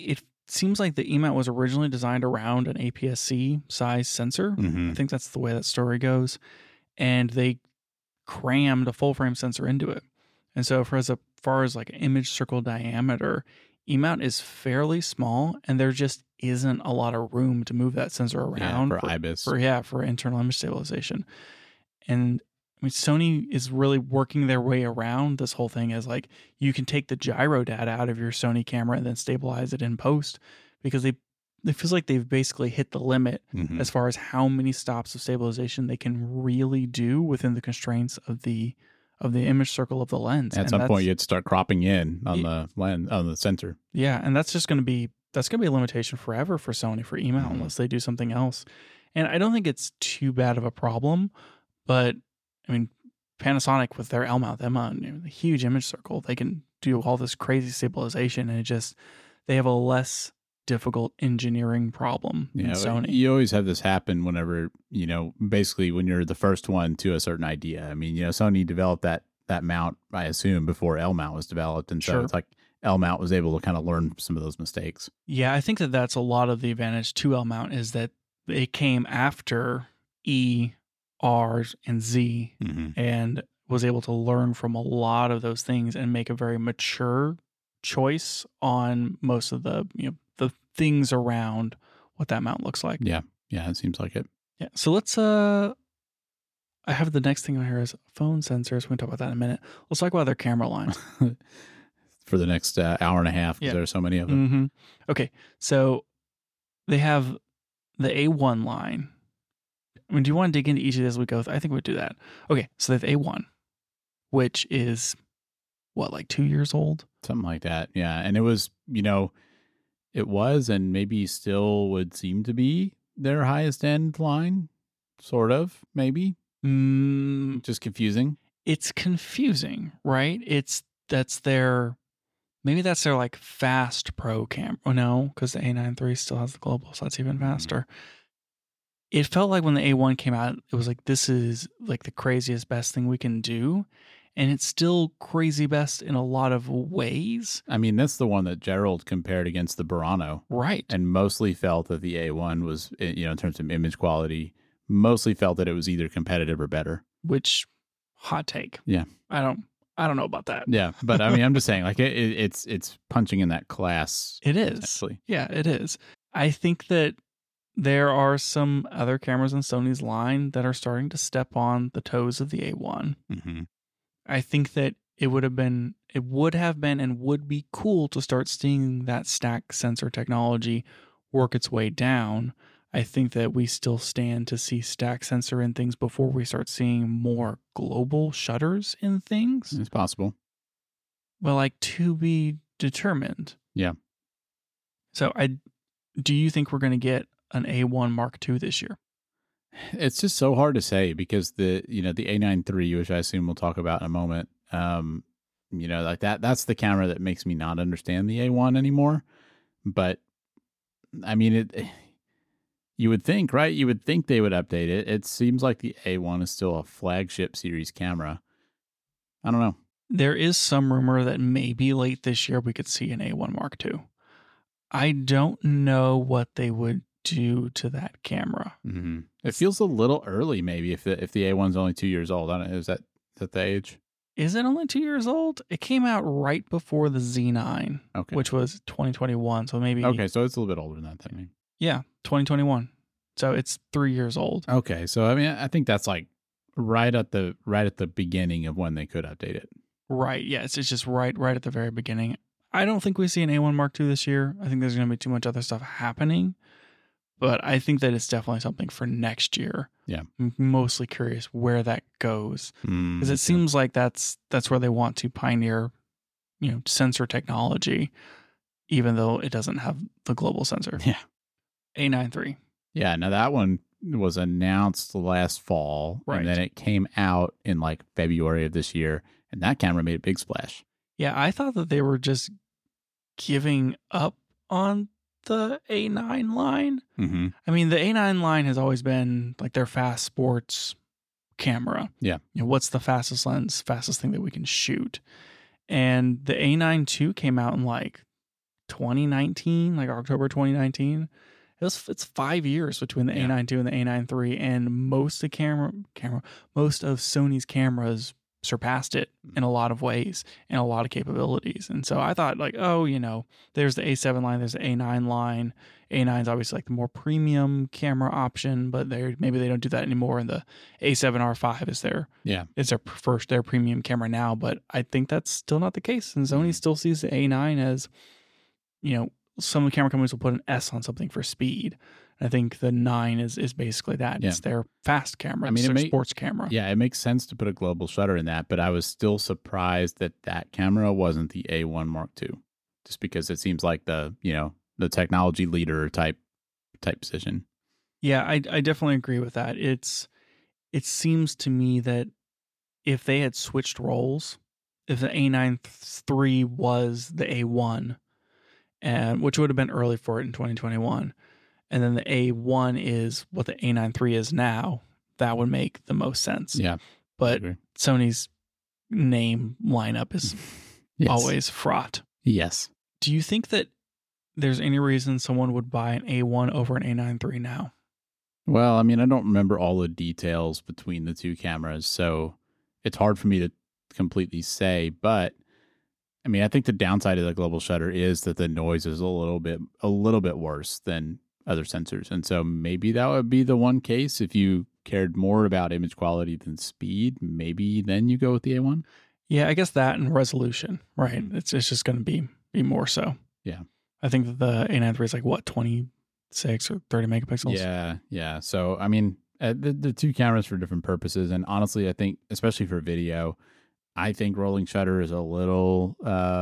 seems like the E-mount was originally designed around an APS-C size sensor. Mm-hmm. I think that's the way that story goes. And they crammed a full frame sensor into it. And so for as far as like image circle diameter, E-mount is fairly small, and there just isn't a lot of room to move that sensor around for IBIS. For internal image stabilization. And I mean, Sony is really working their way around this whole thing as like you can take the gyro data out of your Sony camera and then stabilize it in post, because it feels like they've basically hit the limit Mm-hmm. as far as how many stops of stabilization they can really do within the constraints of the image circle of the lens. At some point, you'd start cropping in on the lens, on the sensor. Yeah, and that's going to be a limitation forever for Sony for E-mount unless they do something else. And I don't think it's too bad of a problem, but I mean, Panasonic with their L-mount, the huge image circle, they can do all this crazy stabilization, and they have a less difficult engineering problem than Sony. You always have this happen whenever, basically when you're the first one to a certain idea. I mean, Sony developed that mount, I assume, before L-mount was developed. And so it's like L-mount was able to kind of learn some of those mistakes. Yeah, I think that's a lot of the advantage to L-mount is that it came after E, R, and Z, and was able to learn from a lot of those things and make a very mature choice on most of the the things around what that mount looks like. Yeah, it seems like it. Yeah, so let's I have the next thing on here is phone sensors. We can talk about that in a minute. Let's talk about their camera lines for the next hour and a half, because there are so many of them. Okay, so they have the A1 line. I mean, do you want to dig into each of these as we go? I think we'd do that. Okay, so they have A1, which is what, like 2 years old? Something like that, yeah. And it was, it was, and maybe still would seem to be their highest end line, sort of, maybe. Just confusing. It's confusing, right? That's their like fast pro camera. Oh no, because the A9 III still has the global, so that's even faster. It felt like when the A1 came out, it was like, this is like the craziest, best thing we can do. And it's still crazy best in a lot of ways. I mean, that's the one that Gerald compared against the Burano. Right. And mostly felt that the A1 was, in terms of image quality, mostly felt that it was either competitive or better. Which, hot take. Yeah. I don't know about that. Yeah. But I mean, I'm just saying, like, it's punching in that class. It is. Actually. Yeah, it is. I think that there are some other cameras in Sony's line that are starting to step on the toes of the A1. I think that it would have been and would be cool to start seeing that stack sensor technology work its way down. I think that we still stand to see stack sensor in things before we start seeing more global shutters in things. It's possible. Well, like, to be determined. Yeah. So do you think we're going to get an A1 Mark II this year? It's just so hard to say, because the A9 III, which I assume we'll talk about in a moment, like that's the camera that makes me not understand the A1 anymore. But I mean, you would think, right? You would think they would update it. It seems like the A1 is still a flagship series camera. I don't know. There is some rumor that maybe late this year we could see an A1 Mark II. I don't know what they would do to that camera. It feels a little early, maybe, if the A1's only 2 years old. I don't know. Is that the age? Is it only 2 years old? It came out right before the Z9, which was 2021. So maybe. Okay, so it's a little bit older than that, then. Yeah, 2021. So it's 3 years old. Okay, so I mean, I think that's like right at the beginning of when they could update it. Right. Yes, it's just right at the very beginning. I don't think we see an A1 Mark II this year. I think there's going to be too much other stuff happening. But I think that it's definitely something for next year. Yeah. I'm mostly curious where that goes. Because it seems like that's where they want to pioneer, sensor technology, even though it doesn't have the global sensor. Yeah. A9 III. Yeah. Now that one was announced last fall. Right. And then it came out in like February of this year. And that camera made a big splash. Yeah. I thought that they were just giving up on the A9 line. I mean, the A9 line has always been like their fast sports camera. Yeah. What's the fastest lens, fastest thing that we can shoot? And the A9 II came out in like 2019, like October 2019. It's 5 years between the Yeah. A9 II and the A9 III, and most of Sony's cameras surpassed it in a lot of ways and a lot of capabilities. And so I thought, like, oh, there's the A7 line, there's the A9 line. A9 is obviously like the more premium camera option, but maybe they don't do that anymore. And the A7R5 is their premium camera now. But I think that's still not the case. And Sony still sees the A9 as, some camera companies will put an S on something for speed. I think the 9 is basically that. Yeah. It's their fast camera. I mean, it's their sports camera. Yeah, it makes sense to put a global shutter in that, but I was still surprised that camera wasn't the A1 Mark II, just because it seems like the technology leader type position. Yeah, I definitely agree with that. It seems to me that if they had switched roles, if the A9 III was the A1, and which would have been early for it in 2021, and then the A1 is what the A9 III is now, that would make the most sense. Yeah. But Sony's name lineup is always fraught. Yes. Do you think that there's any reason someone would buy an A1 over an A9 III now? Well, I mean, I don't remember all the details between the two cameras, so it's hard for me to completely say, but I mean, I think the downside of the global shutter is that the noise is a little bit worse than other sensors. And so maybe that would be the one case if you cared more about image quality than speed, maybe then you go with the A1. Yeah, I guess that and resolution, right? It's just going to be more so. Yeah. I think that the A9 III is like, what, 26 or 30 megapixels? Yeah. So, I mean, the two cameras for different purposes. And honestly, I think, especially for video, I think rolling shutter is a little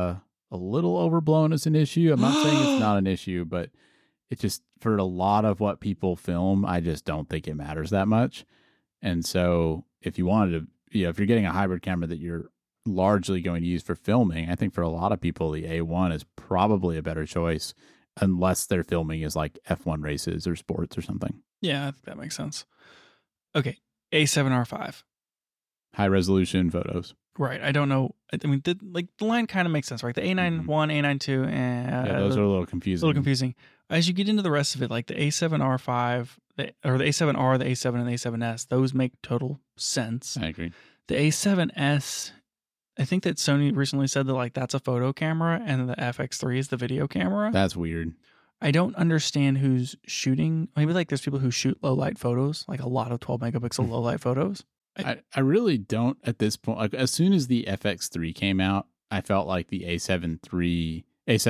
overblown as an issue. I'm not saying it's not an issue, but it just, for a lot of what people film, I just don't think it matters that much. And so if you wanted to, if you're getting a hybrid camera that you're largely going to use for filming, I think for a lot of people, the A1 is probably a better choice, unless their filming is like F1 races or sports or something. Yeah, I think that makes sense. Okay, A7R5. High resolution photos. Right. I don't know. I mean, the line kind of makes sense, right? The A9 1, A9 2, and those are a little confusing. As you get into the rest of it, like the A7R5, or the A7R, the A7, and the A7S, those make total sense. I agree. The A7S, I think that Sony recently said that that's a photo camera, and the FX3 is the video camera. That's weird. I don't understand who's shooting. Maybe there's people who shoot low light photos, like a lot of 12 megapixel low light photos. I really don't at this point. Like, as soon as the FX3 came out, I felt like the the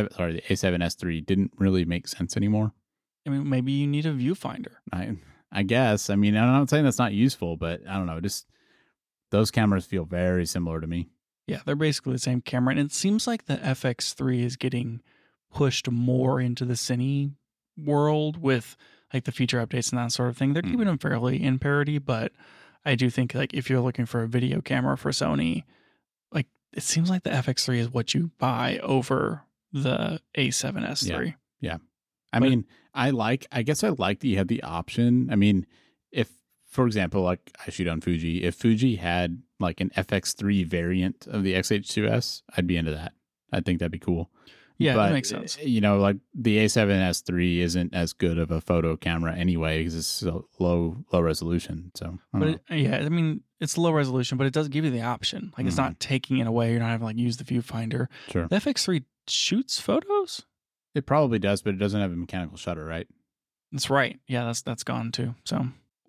A7S3 didn't really make sense anymore. I mean, maybe you need a viewfinder. I guess. I mean, I'm not saying that's not useful, but I don't know. Just those cameras feel very similar to me. Yeah, they're basically the same camera. And it seems like the FX3 is getting pushed more into the Cine world with like the feature updates and that sort of thing. They're keeping them fairly in parity, but I do think like if you're looking for a video camera for Sony, like it seems like the FX3 is what you buy over the A7S3. Yeah. I guess I like that you have the option. I mean, if, for example, like I shoot on Fuji, if Fuji had like an FX3 variant of the X-H2S, I'd be into that. I think that'd be cool. Yeah, but, that makes sense. Like the A7S3 isn't as good of a photo camera anyway because it's so low resolution. So, I mean, it's low resolution, but it does give you the option. Like it's not taking it away. You're not having to use the viewfinder. Sure. The FX3 shoots photos? It probably does, but it doesn't have a mechanical shutter, right? That's right. Yeah, that's gone too. So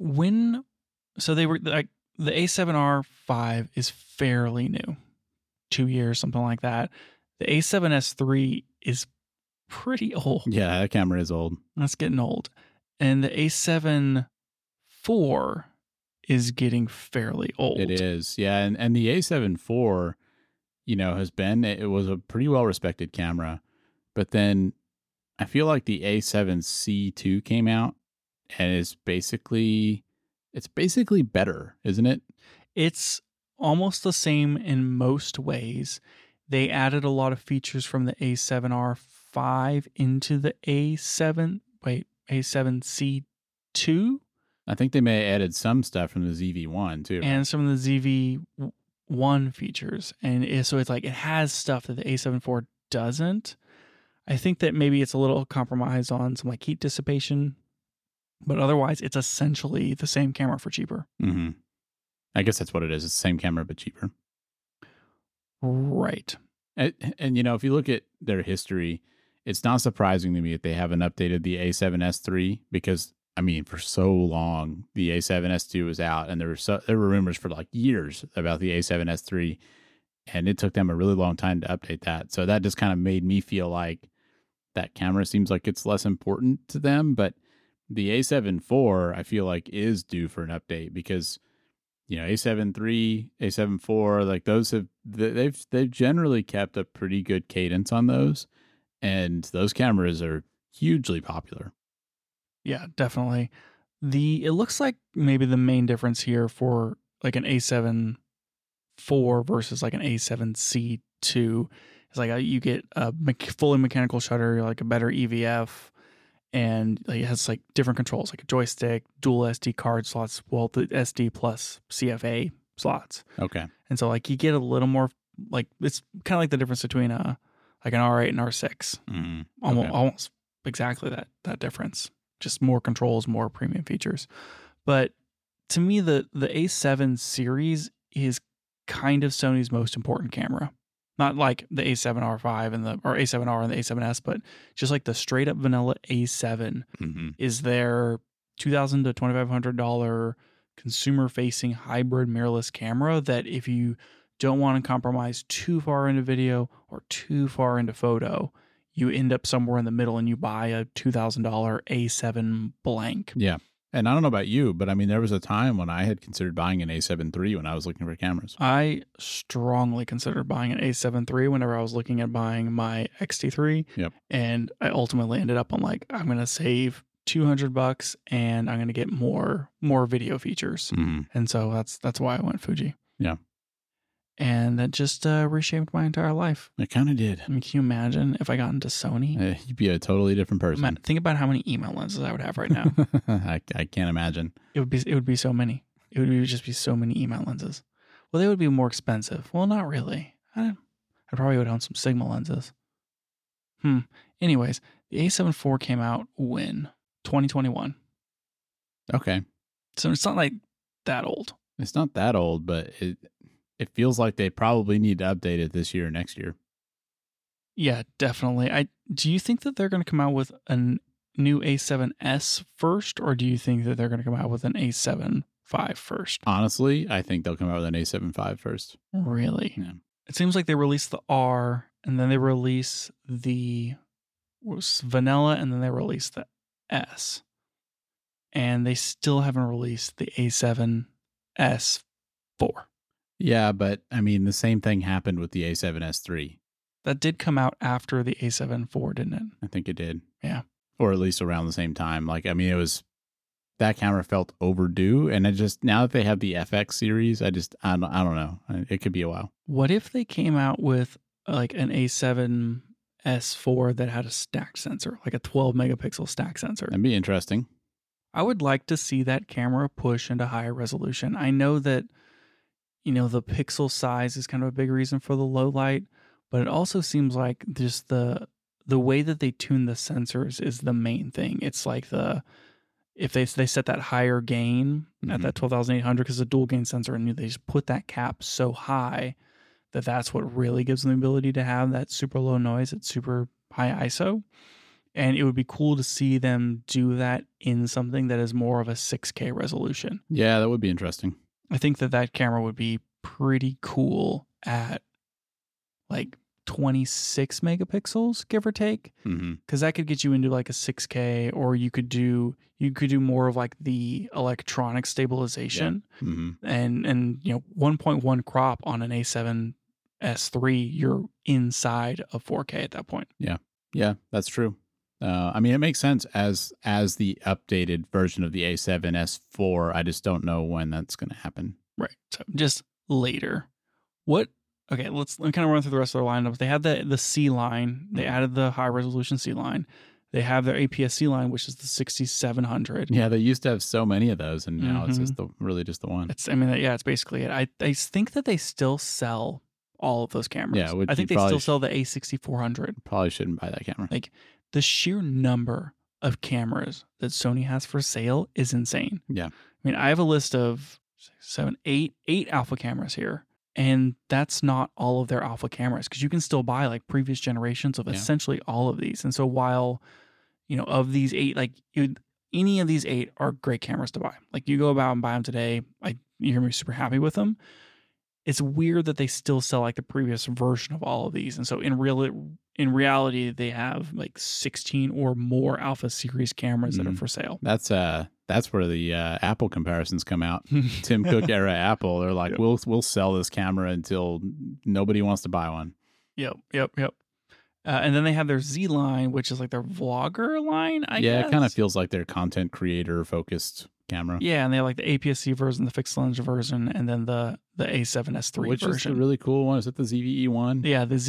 they were like the A7R5 is fairly new, 2 years, something like that. The A7S3 is pretty old. Yeah, that camera is old. That's getting old. And the A7 IV is getting fairly old. It is. Yeah, and the A7 IV, it was a pretty well respected camera. But then I feel like the A7C2 came out and it's basically better, isn't it? It's almost the same in most ways. They added a lot of features from the A7R5 into the A7C2. I think they may have added some stuff from the ZV-1 too. And some of the ZV-1 features. And so it's like it has stuff that the A7 IV doesn't. I think that maybe it's a little compromised on some like heat dissipation, but otherwise it's essentially the same camera for cheaper. Mm-hmm. I guess that's what it is. It's the same camera, but cheaper. Right. And if you look at their history, it's not surprising to me that they haven't updated the A7S III because, I mean, for so long, the A7S II was out and there were rumors for like years about the A7S III, and it took them a really long time to update that. So that just kind of made me feel like that camera seems like it's less important to them. But the A7 IV, I feel like, is due for an update because A7 III, A7 IV, like those they've generally kept a pretty good cadence on those, and those cameras are hugely popular. Yeah, definitely. It looks like maybe the main difference here for like an A7 IV versus like an A7C II is like you get a fully mechanical shutter, like a better EVF, and like it has like different controls, like a joystick, dual SD card slots, well, the SD plus CFA slots. Okay. And so like you get a little more, like it's kind of like the difference between like an R8 and R6. Mm-hmm. Almost exactly that difference. Just more controls, more premium features. But to me, the A7 series is kind of Sony's most important camera. Not like the A7R5 or A7R and the A7S, but just like the straight up vanilla A7 is their $2,000 to $2,500 consumer facing hybrid mirrorless camera that if you don't want to compromise too far into video or too far into photo, you end up somewhere in the middle and you buy a $2,000 A7 blank. Yeah. And I don't know about you, but I mean, there was a time when I had considered buying an A7 III when I was looking for cameras. I strongly considered buying an A7 III whenever I was looking at buying my X-T3. Yep. And I ultimately ended up on like, I'm going to save $200 and I'm going to get more video features. Mm-hmm. And so that's why I went Fuji. Yeah. And that just reshaped my entire life. It kind of did. I mean, can you imagine if I got into Sony? You'd be a totally different person. Think about how many email lenses I would have right now. I can't imagine. It would be so many. It would just be so many email lenses. Well, they would be more expensive. Well, not really. I probably would own some Sigma lenses. Anyways, the A7 IV came out when? 2021. Okay. So it's not like that old. It's not that old, but it feels like they probably need to update it this year or next year. Yeah, definitely. Do you think that they're going to come out with a new A7S first, or do you think that they're going to come out with an A7 V first? Honestly, I think they'll come out with an A7 V first. Really? Yeah. It seems like they released the R, and then they release the vanilla, and then they release the S. And they still haven't released the A7S IV. Yeah, but I mean, the same thing happened with the A7S III. That did come out after the A7 IV, didn't it? I think it did. Yeah. Or at least around the same time. Like, I mean, that camera felt overdue. And now that they have the FX series, I don't know. It could be a while. What if they came out with like an A7S IV that had a stack sensor, like a 12 megapixel stack sensor? That'd be interesting. I would like to see that camera push into higher resolution. I know that, the pixel size is kind of a big reason for the low light, but it also seems like just the way that they tune the sensors is the main thing. It's like if they set that higher gain at that 12,800 because the dual gain sensor, and they just put that cap so high that's what really gives them the ability to have that super low noise at super high ISO. And it would be cool to see them do that in something that is more of a 6K resolution. Yeah, that would be interesting. I think that camera would be pretty cool at like 26 megapixels, give or take. Because that could get you into like a 6K, or you could do more of like the electronic stabilization. Yeah. And 1.1 crop on an A7S III, you're inside of 4K at that point. Yeah, that's true. I mean, it makes sense as the updated version of the A7S IV. I just don't know when that's going to happen. Right. So just later. Okay, let's kind of run through the rest of their lineup. They had the C line. They added the high resolution C line. They have their APS-C line, which is the 6700. Yeah, they used to have so many of those, and now it's just really just the one. It's basically it. I think that they still sell all of those cameras. Yeah, which I think you they still probably sell the A6400. Probably shouldn't buy that camera. Like the sheer number of cameras that Sony has for sale is insane. Yeah. I mean, I have a list of 6, 7, 8 alpha cameras here. And that's not all of their alpha cameras, because you can still buy like previous generations of essentially all of these. And so while, of these 8, like any of these 8 are great cameras to buy. Like you go about and buy them today, you're gonna be super happy with them. It's weird that they still sell like the previous version of all of these. And so in reality, they have like 16 or more Alpha series cameras that are for sale. That's where the Apple comparisons come out. Tim Cook era Apple. They're like, we'll sell this camera until nobody wants to buy one. Yep. And then they have their Z line, which is like their vlogger line, I guess. Yeah, it kind of feels like their content creator focused camera. Yeah, and they have like the APS-C version, the fixed lens version, and then the A7S3 which version. Which is the really cool one. Is it the ZVE one? Yeah, the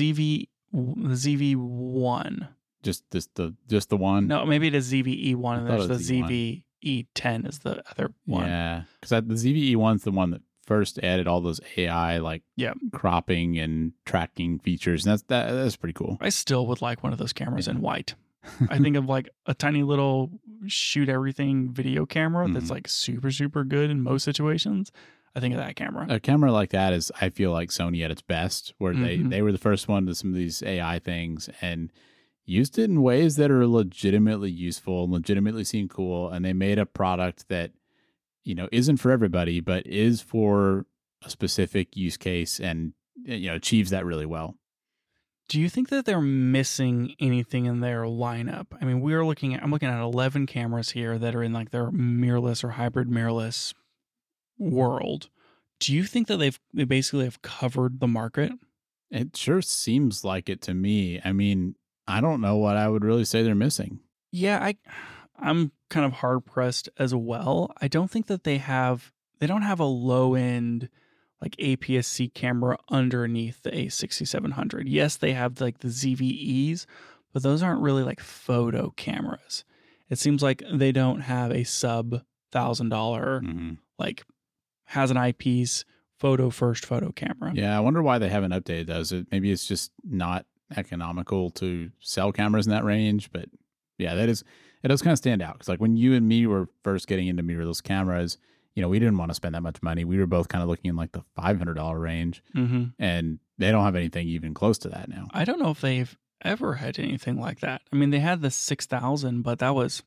ZV1. Just the one? No, maybe it is ZVE1, and there's the ZVE10 is the other one. Yeah, because the ZVE1's the one that first added all those AI cropping and tracking features, and that's pretty cool. I still would like one of those cameras in white. I think of like a tiny little shoot everything video camera that's like super, super good in most situations. I think of that camera. A camera like that is, I feel like, Sony at its best, where they were the first one to some of these AI things and used it in ways that are legitimately useful and legitimately seem cool. And they made a product that, isn't for everybody, but is for a specific use case and, achieves that really well. Do you think that they're missing anything in their lineup? I mean, I'm looking at 11 cameras here that are in like their mirrorless or hybrid mirrorless world. Do you think that they basically have covered the market? It sure seems like it to me. I mean, I don't know what I would really say they're missing. Yeah, I'm kind of hard pressed as well. I don't think that they don't have a low end like APS-C camera underneath the A6700. Yes, they have like the ZVEs, but those aren't really like photo cameras. It seems like they don't have a sub $1,000 like has an eyepiece photo camera. Yeah, I wonder why they haven't updated those. Maybe it's just not economical to sell cameras in that range, but yeah, it does kind of stand out, because like when you and me were first getting into mirrorless cameras, we didn't want to spend that much money. We were both kind of looking in like the $500 range, and they don't have anything even close to that now. I don't know if they've ever had anything like that. I mean, they had the 6,000, but that was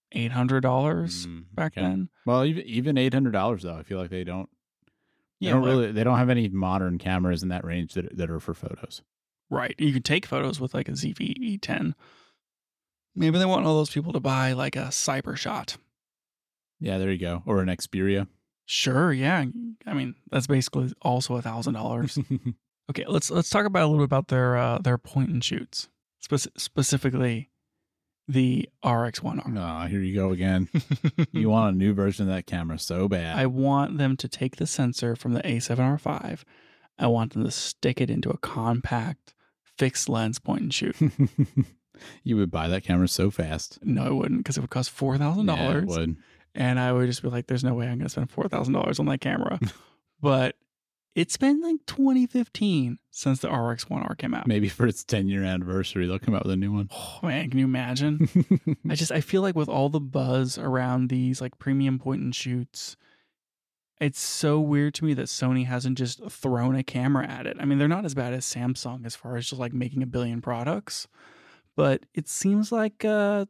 $800 back then. Well, even $800 though, I feel like they don't. Yeah, they don't have any modern cameras in that range that are for photos. Right, you could take photos with like a ZV-E10. Maybe they want all those people to buy like a Cybershot. Yeah, there you go. Or an Xperia. Sure, yeah. I mean, that's basically also $1,000. Okay, let's talk about a little bit about their point and shoots. Specifically the RX1R. Oh, here you go again. You want a new version of that camera so bad. I want them to take the sensor from the A7R5. I want them to stick it into a compact fixed lens point and shoot. You would buy that camera so fast. No, I wouldn't, because it would cost $4,000. Yeah, it would. And I would just be like, there's no way I'm going to spend $4,000 on that camera. But it's been like 2015 since the RX1R came out. Maybe for its 10-year anniversary, they'll come out with a new one. Oh, man, can you imagine? I feel like with all the buzz around these like premium point and shoots, it's so weird to me that Sony hasn't just thrown a camera at it. I mean, they're not as bad as Samsung as far as just like making a billion products. But it seems like,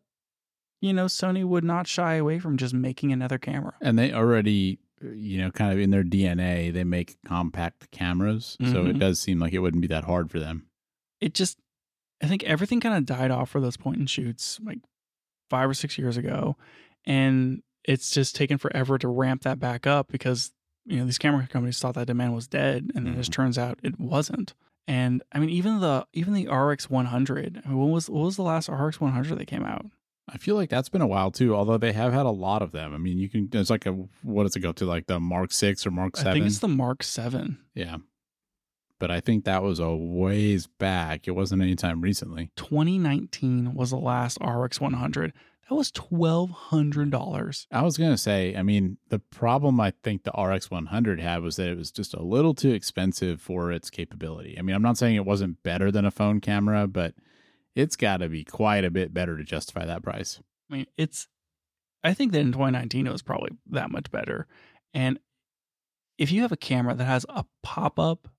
Sony would not shy away from just making another camera. And they already, kind of in their DNA, they make compact cameras. So it does seem like it wouldn't be that hard for them. I think everything kind of died off for those point and shoots like 5 or 6 years ago. And it's just taken forever to ramp that back up because, these camera companies thought that demand was dead. And it just turns out it wasn't. And I mean, even the RX100. I mean, what was the last RX100 that came out? I feel like that's been a while too. Although they have had a lot of them. I mean, there's like what does it go to? Like the Mark 6 or Mark 7? I think it's the Mark 7. Yeah, but I think that was a ways back. It wasn't anytime recently. 2019 was the last RX100. That was $1,200. I was going to say, I mean, the problem I think the RX 100 had was that it was just a little too expensive for its capability. I mean, I'm not saying it wasn't better than a phone camera, but it's got to be quite a bit better to justify that price. I mean, I think that in 2019 it was probably that much better. And if you have a camera that has a pop-up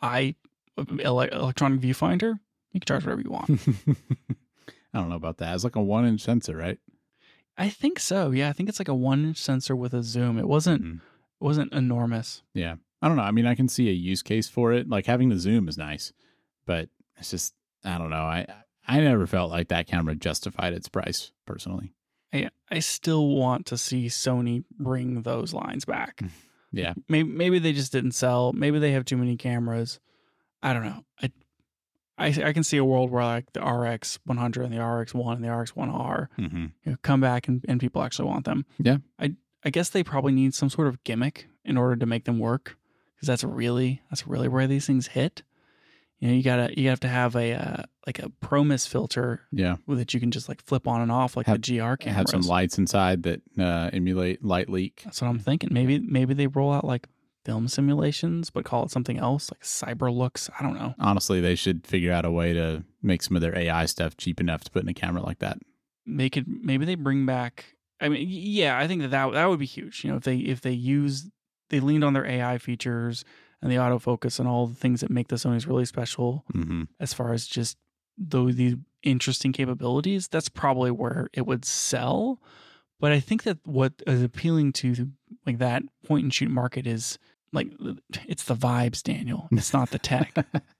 electronic viewfinder, you can charge whatever you want. I don't know about that. It's like a 1-inch sensor, right? I think so. Yeah, I think it's like a 1-inch sensor with a zoom. It wasn't enormous. Yeah. I don't know. I mean, I can see a use case for it. Like having the zoom is nice, but it's just, I don't know. I never felt like that camera justified its price personally. I still want to see Sony bring those lines back. Yeah. Maybe they just didn't sell. Maybe they have too many cameras. I don't know. I can see a world where like the RX 100 and the RX 1 and the RX 1R come back and people actually want them. Yeah. I guess they probably need some sort of gimmick in order to make them work, because that's really where these things hit. You know, you have to have a ProMIS filter, that you can just like flip on and off like the GR cameras. Have some lights inside that emulate light leak. That's what I'm thinking. Maybe they roll out like film simulations, but call it something else, like CyberLux. I don't know. Honestly, they should figure out a way to make some of their AI stuff cheap enough to put in a camera like that. Maybe they bring back. I mean, yeah, I think that would be huge. You know, if they leaned on their AI features and the autofocus and all the things that make the Sonys really special, as far as just these interesting capabilities, that's probably where it would sell. But I think that what is appealing to like that point and shoot market is like, it's the vibes, Daniel. It's not the tech.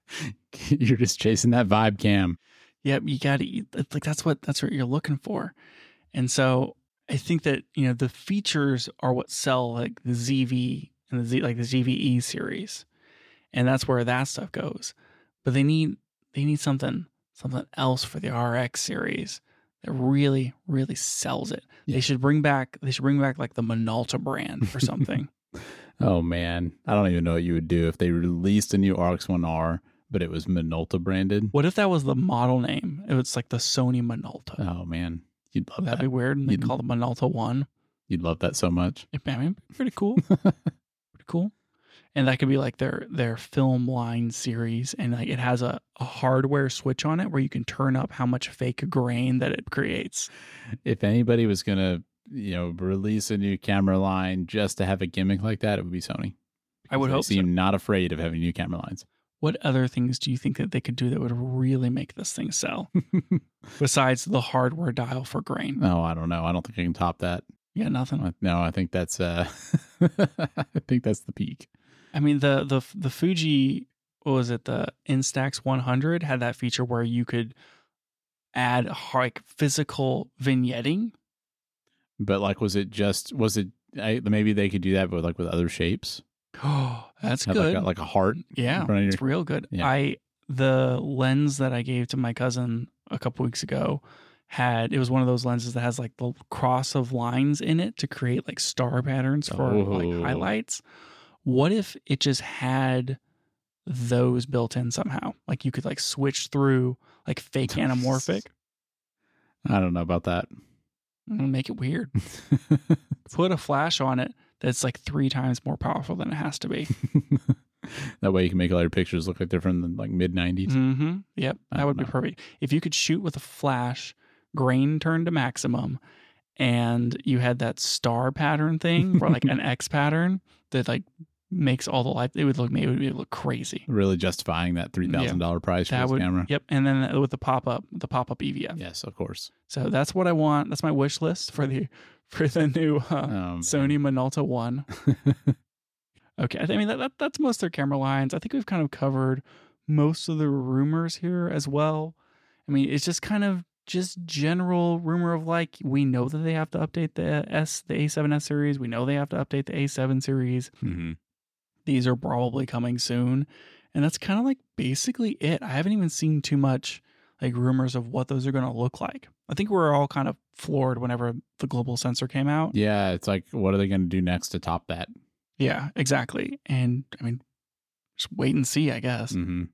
You're just chasing that vibe cam. Yep, you got to like that's what you're looking for. And so I think that, you know, the features are what sell like the ZV and the ZVE series, and that's where that stuff goes. But they need something else for the RX series that really, really sells it. Yeah. They should bring back like the Minolta brand or something. Oh man, I don't even know what you would do if they released a new RX 1R, but it was Minolta branded. What if that was the model name? It was like the Sony Minolta. Oh man, you'd love that. That'd be weird. And they call it Minolta 1. You'd love that so much. I mean, pretty cool. Pretty cool. And that could be like their film line series, and like it has a hardware switch on it where you can turn up how much fake grain that it creates. If anybody was gonna, release a new camera line just to have a gimmick like that, it would be Sony. I would hope they seem not afraid of having new camera lines. What other things do you think that they could do that would really make this thing sell? Besides the hardware dial for grain. Oh, I don't know. I don't think I can top that. Yeah, nothing. No, I think that's I think that's the peak. I mean, the Fuji, what was it? The Instax 100 had that feature where you could add like physical vignetting. But like, maybe they could do that, but like with other shapes. Oh, that's good. Like a heart. Yeah, it's real good. Yeah. The lens that I gave to my cousin a couple weeks ago it was one of those lenses that has like the cross of lines in it to create like star patterns for like highlights. What if it just had those built in somehow? Like you could like switch through like fake anamorphic. I don't know about that. Make it weird. Put a flash on it that's like 3 times more powerful than it has to be. That way you can make all your pictures look like they're from the like mid-90s. Mm-hmm. Yep, that would be perfect. If you could shoot with a flash, grain turned to maximum, and you had that star pattern thing or like an X pattern that like makes all the light, it would look crazy. Really justifying that $3,000 price for this camera. Yep, and then with the pop-up EVF. Yes, of course. So that's what I want. That's my wish list for the new Sony Minolta 1. Okay, I mean that's most of their camera lines. I think we've kind of covered most of the rumors here as well. I mean, it's just kind of just general rumor of like, we know that they have to update the A7S series. We know they have to update the A7 series. Mm-hmm. These are probably coming soon. And that's kind of like basically it. I haven't even seen too much like rumors of what those are going to look like. I think we're all kind of floored whenever the global sensor came out. Yeah, it's like, what are they going to do next to top that? Yeah, exactly. And I mean, just wait and see, I guess. Mm-hmm.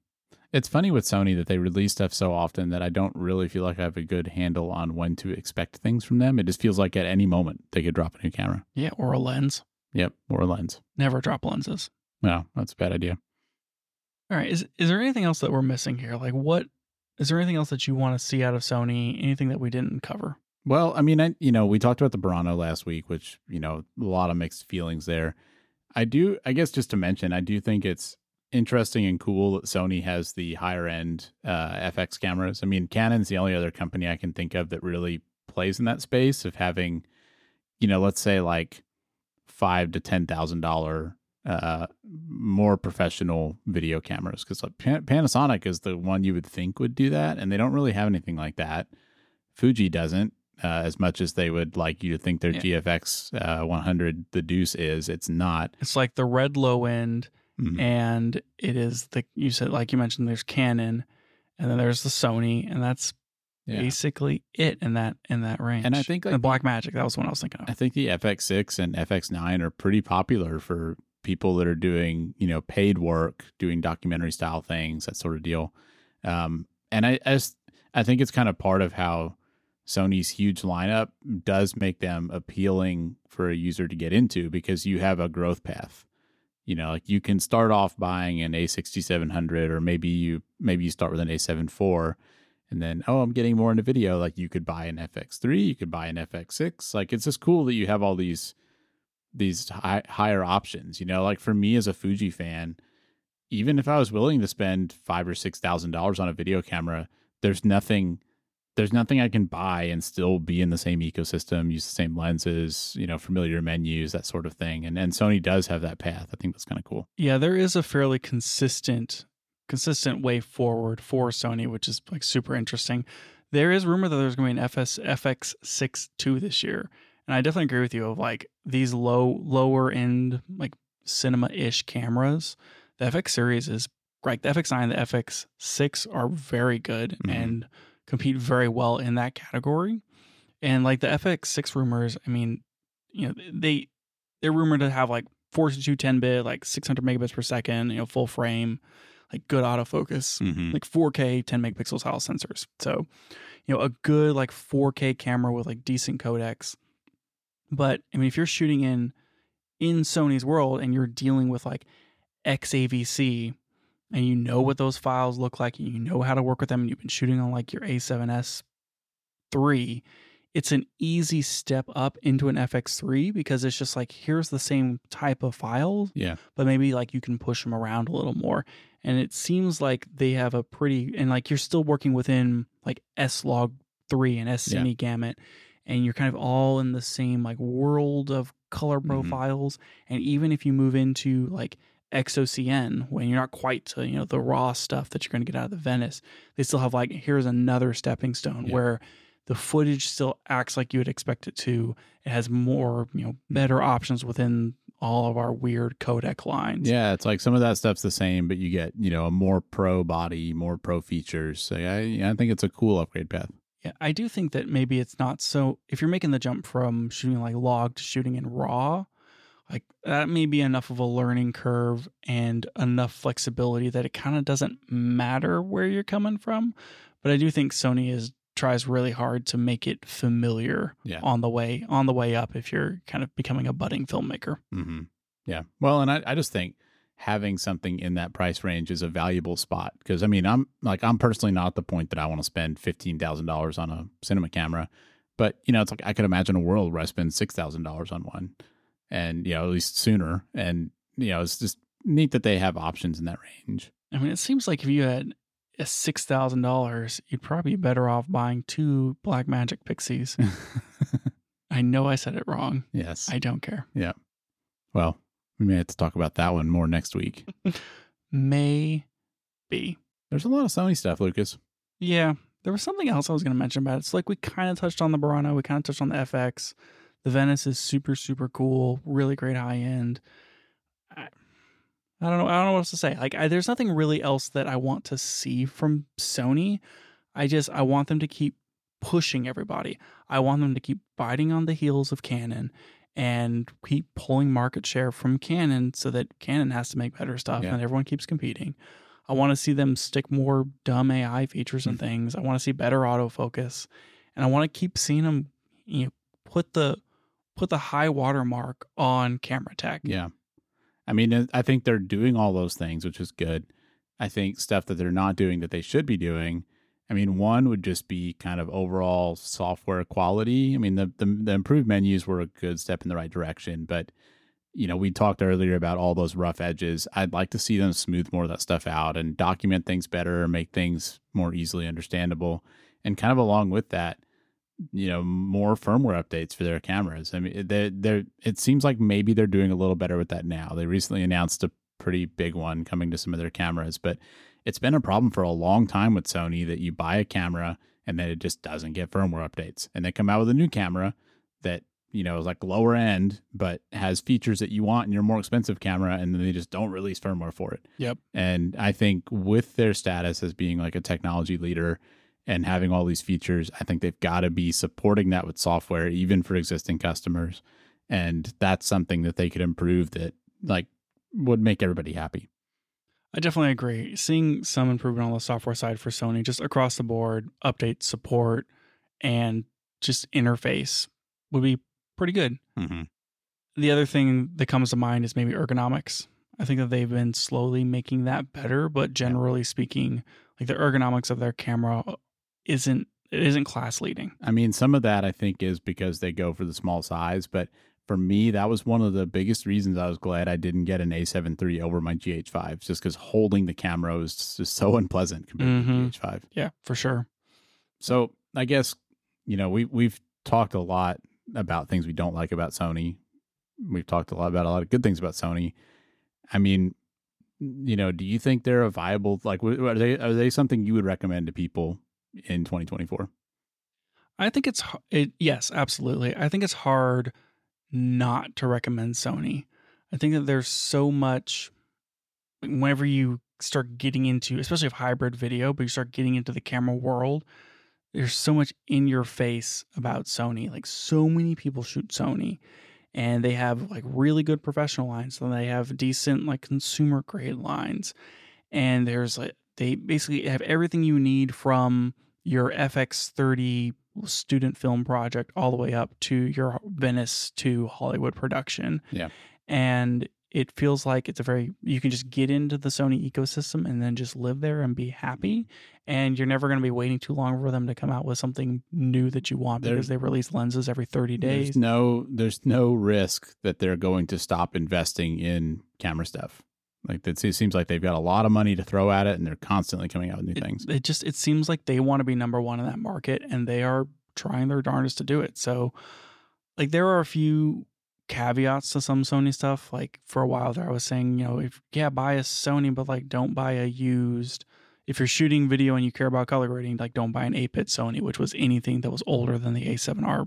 It's funny with Sony that they release stuff so often that I don't really feel like I have a good handle on when to expect things from them. It just feels like at any moment they could drop a new camera. Yeah, or a lens. Yep, or a lens. Never drop lenses. No, that's a bad idea. All right. Is there anything else that we're missing here? Like, what is there anything else that you want to see out of Sony? Anything that we didn't cover? Well, I mean, we talked about the Burano last week, which, a lot of mixed feelings there. I guess just to mention, I do think it's interesting and cool that Sony has the higher end FX cameras. I mean, Canon's the only other company I can think of that really plays in that space of having, let's say like $5,000 to $10,000 more professional video cameras, because like Panasonic is the one you would think would do that, and they don't really have anything like that. Fuji doesn't, as much as they would like you to think their GFX 100 the Deuce is. It's not. It's like the red low end, and it is you said, like you mentioned, there's Canon, and then there's the Sony, and that's basically it in that range. And I think like the Blackmagic, that was what I was thinking of. I think the FX6 and FX9 are pretty popular for people that are doing, paid work, doing documentary style things, that sort of deal. And I think it's kind of part of how Sony's huge lineup does make them appealing for a user to get into, because you have a growth path. Like you can start off buying an A6700, or maybe you start with an A7 IV, and then, I'm getting more into video. Like you could buy an FX3, you could buy an FX6. Like it's just cool that you have all these higher options. Like for me as a Fuji fan, even if I was willing to spend $5,000 or $6,000 on a video camera, there's nothing I can buy and still be in the same ecosystem, use the same lenses, familiar menus, that sort of thing. And Sony does have that path. I think that's kind of cool. Yeah, there is a fairly consistent way forward for Sony, which is like super interesting. There is rumor that there's going to be an FX6 II this year. And I definitely agree with you of like these lower end, like cinema-ish cameras. The FX series is like the FX9 and the FX6 are very good and compete very well in that category. And like the FX6 rumors, I mean, they're rumored to have like 4:2 10-bit, like 600 megabits per second, full frame, like good autofocus, like 4K 10 megapixels HAL sensors. So, a good like 4K camera with like decent codecs. But I mean, if you're shooting in Sony's world and you're dealing with like XAVC, and you know what those files look like, and you know how to work with them, and you've been shooting on like your A7S III, it's an easy step up into an FX3, because it's just like, here's the same type of files, but maybe like you can push them around a little more. And it seems like they have a pretty, and like you're still working within like S-Log3 and S-Cine gamut, and you're kind of all in the same like world of color profiles. And even if you move into like XOCN, when you're not quite to the raw stuff that you're going to get out of the Venice, they still have like, here's another stepping stone where the footage still acts like you would expect it to. It has more better options within all of our weird codec lines. Yeah, it's like some of that stuff's the same, but you get a more pro body, more pro features. So I think it's a cool upgrade path. Yeah, I do think that maybe it's not so, if you're making the jump from shooting like log to shooting in raw, like that may be enough of a learning curve and enough flexibility that it kind of doesn't matter where you're coming from. But I do think Sony tries really hard to make it familiar on the way up if you're kind of becoming a budding filmmaker. Yeah. Well, and I just think having something in that price range is a valuable spot, because I mean, I'm personally not at the point that I want to spend $15,000 on a cinema camera, but it's like I could imagine a world where I spend $6,000 on one, and at least sooner. And it's just neat that they have options in that range. I mean, it seems like if you had $6,000, you'd probably be better off buying 2 Blackmagic Pixies. I know I said it wrong. Yes. I don't care. Yeah. Well, we may have to talk about that one more next week. Maybe. There's a lot of Sony stuff, Lucas. Yeah. There was something else I was going to mention about it. It's like we kind of touched on the Burano. We kind of touched on the FX. The Venice is super, super cool. Really great high end. I don't know what else to say. Like, there's nothing really else that I want to see from Sony. I want them to keep pushing everybody. I want them to keep biting on the heels of Canon and keep pulling market share from Canon, so that Canon has to make better stuff and everyone keeps competing. I want to see them stick more dumb AI features and things. I want to see better autofocus, and I want to keep seeing them, put the high watermark on camera tech. Yeah. I mean, I think they're doing all those things, which is good. I think stuff that they're not doing that they should be doing. I mean, one would just be kind of overall software quality. I mean, the improved menus were a good step in the right direction, but we talked earlier about all those rough edges. I'd like to see them smooth more of that stuff out and document things better, make things more easily understandable, and kind of along with that, more firmware updates for their cameras. I mean, it seems like maybe they're doing a little better with that now. They recently announced a pretty big one coming to some of their cameras, but it's been a problem for a long time with Sony that you buy a camera and then it just doesn't get firmware updates. And they come out with a new camera that, is like lower end, but has features that you want in your more expensive camera, and then they just don't release firmware for it. Yep. And I think with their status as being like a technology leader and having all these features, I think they've got to be supporting that with software, even for existing customers. And that's something that they could improve that like would make everybody happy. I definitely agree. Seeing some improvement on the software side for Sony, just across the board, update support, and just interface would be pretty good. Mm-hmm. The other thing that comes to mind is maybe ergonomics. I think that they've been slowly making that better, but generally speaking, like the ergonomics of their camera isn't class leading. I mean, some of that I think is because they go for the small size, but for me, that was one of the biggest reasons I was glad I didn't get an A7 III over my GH5, just because holding the camera was just so unpleasant compared to the GH5. Yeah, for sure. So I guess, we've talked a lot about things we don't like about Sony. We've talked a lot of good things about Sony. I mean, do you think they're a viable, like, are they something you would recommend to people in 2024? I think yes, absolutely. I think it's hard not to recommend Sony. I think that there's so much, whenever you start getting into, especially if hybrid video, but you start getting into the camera world, there's so much in your face about Sony. Like, so many people shoot Sony, and they have like really good professional lines, and they have decent like consumer grade lines, and there's like, they basically have everything you need from your FX30 student film project all the way up to your Venice to Hollywood production. Yeah. And it feels like you can just get into the Sony ecosystem and then just live there and be happy. And you're never going to be waiting too long for them to come out with something new that you want, because they release lenses every 30 days. There's no risk that they're going to stop investing in camera stuff. Like, it seems like they've got a lot of money to throw at it, and they're constantly coming out with new things. It seems like they want to be number one in that market, and they are trying their darndest to do it. So, like, there are a few caveats to some Sony stuff. Like, for a while there, I was saying, buy a Sony, but like, don't buy a used. If you're shooting video and you care about color grading, like, don't buy an 8-bit Sony, which was anything that was older than the A7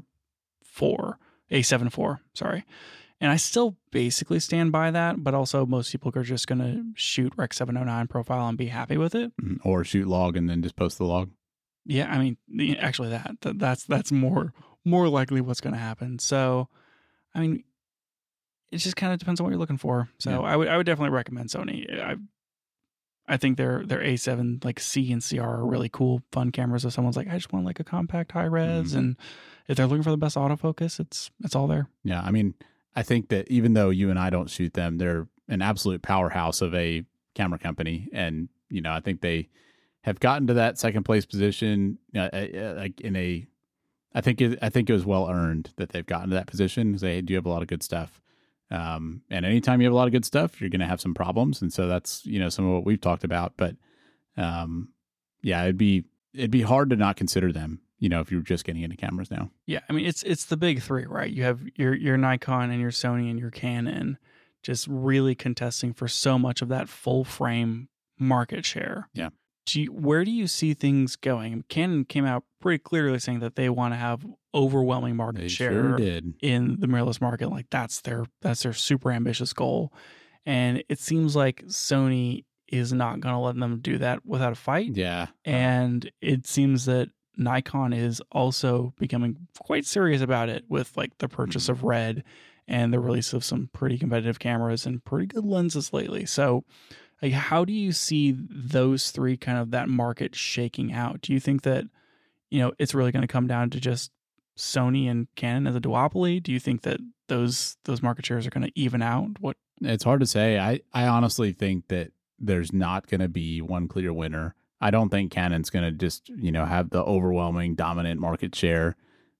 IV, sorry. And I still basically stand by that, but also most people are just going to shoot Rec 709 profile and be happy with it. Or shoot log and then just post the log. Yeah, I mean, actually that's more likely what's going to happen. So, I mean, it just kind of depends on what you're looking for. So yeah. I would definitely recommend Sony. I think their A7 like C and CR are really cool, fun cameras. If someone's like, I just want like a compact high res, and if they're looking for the best autofocus, it's all there. Yeah, I mean, I think that even though you and I don't shoot them, they're an absolute powerhouse of a camera company. And, I think they have gotten to that second place position like I think it was well earned that they've gotten to that position, because they do have a lot of good stuff. And anytime you have a lot of good stuff, you're going to have some problems. And so that's, some of what we've talked about. But yeah, it'd be hard to not consider them, if you're just getting into cameras now. Yeah, I mean, it's the big three, right? You have your Nikon and your Sony and your Canon just really contesting for so much of that full frame market share. Yeah. Where do you see things going? Canon came out pretty clearly saying that they want to have overwhelming market share in the mirrorless market. Like, that's their super ambitious goal. And it seems like Sony is not going to let them do that without a fight. Yeah. And it seems that Nikon is also becoming quite serious about it with like the purchase of Red and the release of some pretty competitive cameras and pretty good lenses lately. So Like, how do you see those three kind of that market shaking out? Do you think that, it's really going to come down to just Sony and Canon as a duopoly? Do you think that those market shares are going to even out? What? It's hard to say. I honestly think that there's not going to be one clear winner. I don't think Canon's going to just, have the overwhelming dominant market share.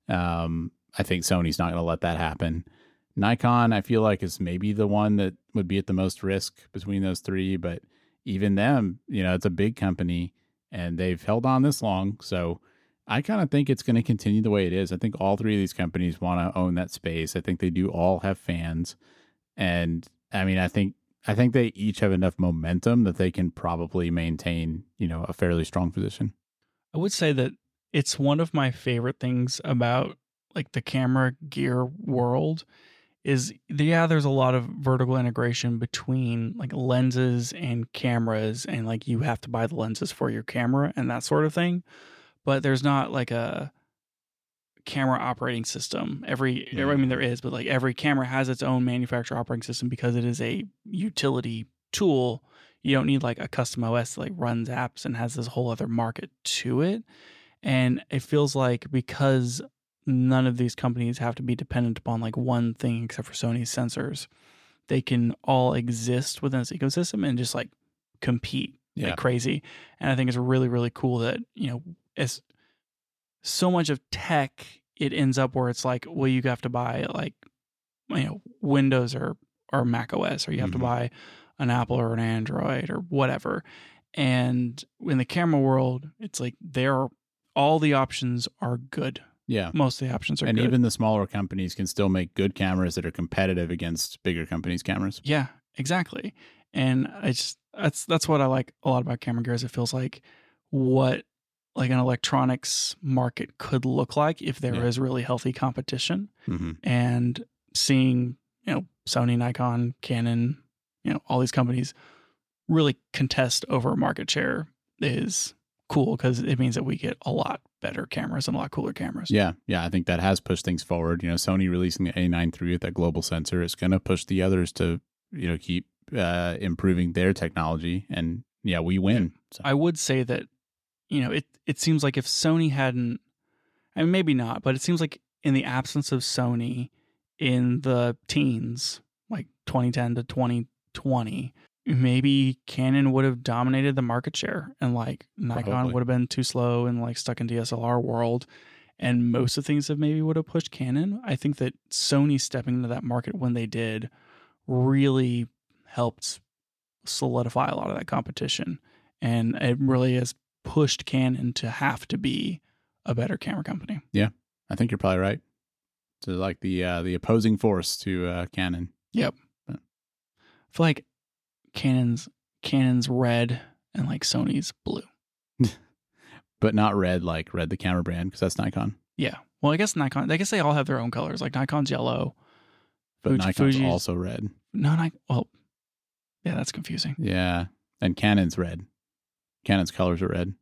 I think Sony's not going to let that happen. Nikon, I feel like, is maybe the one that would be at the most risk between those three, but even them, it's a big company and they've held on this long. So I kind of think it's going to continue the way it is. I think all three of these companies want to own that space. I think they do all have fans. And I mean, I think they each have enough momentum that they can probably maintain, a fairly strong position. I would say that it's one of my favorite things about like the camera gear world is, there's a lot of vertical integration between like lenses and cameras, and like you have to buy the lenses for your camera and that sort of thing. But there's not like a camera operating system. I mean, there is, but like every camera has its own manufacturer operating system because it is a utility tool. You don't need like a custom OS that like runs apps and has this whole other market to it. And it feels like because none of these companies have to be dependent upon like one thing except for Sony's sensors, they can all exist within this ecosystem and just like compete like crazy. And I think it's really, really cool that, as so much of tech, it ends up where it's like, well, you have to buy like, Windows or Mac OS, or you have to buy an Apple or an Android or whatever. And in the camera world, it's like all the options are good. Yeah. Most of the options are good. And even the smaller companies can still make good cameras that are competitive against bigger companies' cameras. Yeah, exactly. And that's what I like a lot about camera gear, is it feels like what like an electronics market could look like if there is really healthy competition. And seeing, Sony, Nikon, Canon, all these companies really contest over market share is cool, because it means that we get a lot better cameras and a lot cooler cameras. Yeah. I think that has pushed things forward. Sony releasing the A9 III with that global sensor is going to push the others to, keep improving their technology. And we win. So. I would say that, it seems like if Sony hadn't, I mean, maybe not, but it seems like in the absence of Sony in the teens, like 2010 to 2020, maybe Canon would have dominated the market share, and like Nikon would have been too slow and like stuck in DSLR world, and most of the things that maybe would have pushed Canon. I think that Sony stepping into that market when they did really helped solidify a lot of that competition, and it really has pushed Canon to have to be a better camera company. Yeah, I think you're probably right. So like the opposing force to Canon. Yep. I feel like Canon's red and like Sony's blue. But not red like Red the camera brand, because that's Nikon. Yeah. Well, I guess they all have their own colors. Like Nikon's yellow. But Nikon's also red. No, well, yeah, that's confusing. Yeah. And Canon's red. Canon's colors are red.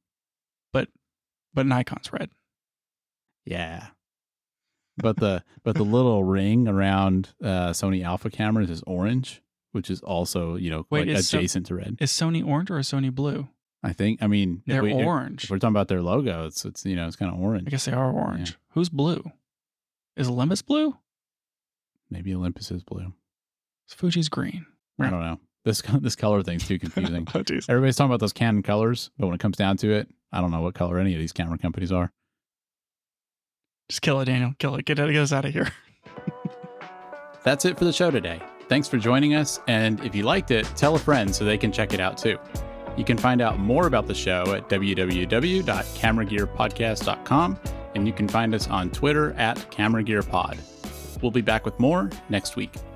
But Nikon's red. Yeah. But the little ring around Sony Alpha cameras is orange, which is also, adjacent to red. Is Sony orange or is Sony blue? I mean, they're orange. If we're talking about their logo, it's it's kind of orange. I guess they are orange. Yeah. Who's blue? Is Olympus blue? Maybe Olympus is blue. Fuji's green. I don't know. This color thing's too confusing. Oh, geez. Everybody's talking about those Canon colors, but when it comes down to it, I don't know what color any of these camera companies are. Just kill it, Daniel. Kill it. Get us out of here. That's it for the show today. Thanks for joining us, and if you liked it, tell a friend so they can check it out too. You can find out more about the show at www.cameragearpodcast.com, and you can find us on Twitter @CameraGearPod. We'll be back with more next week.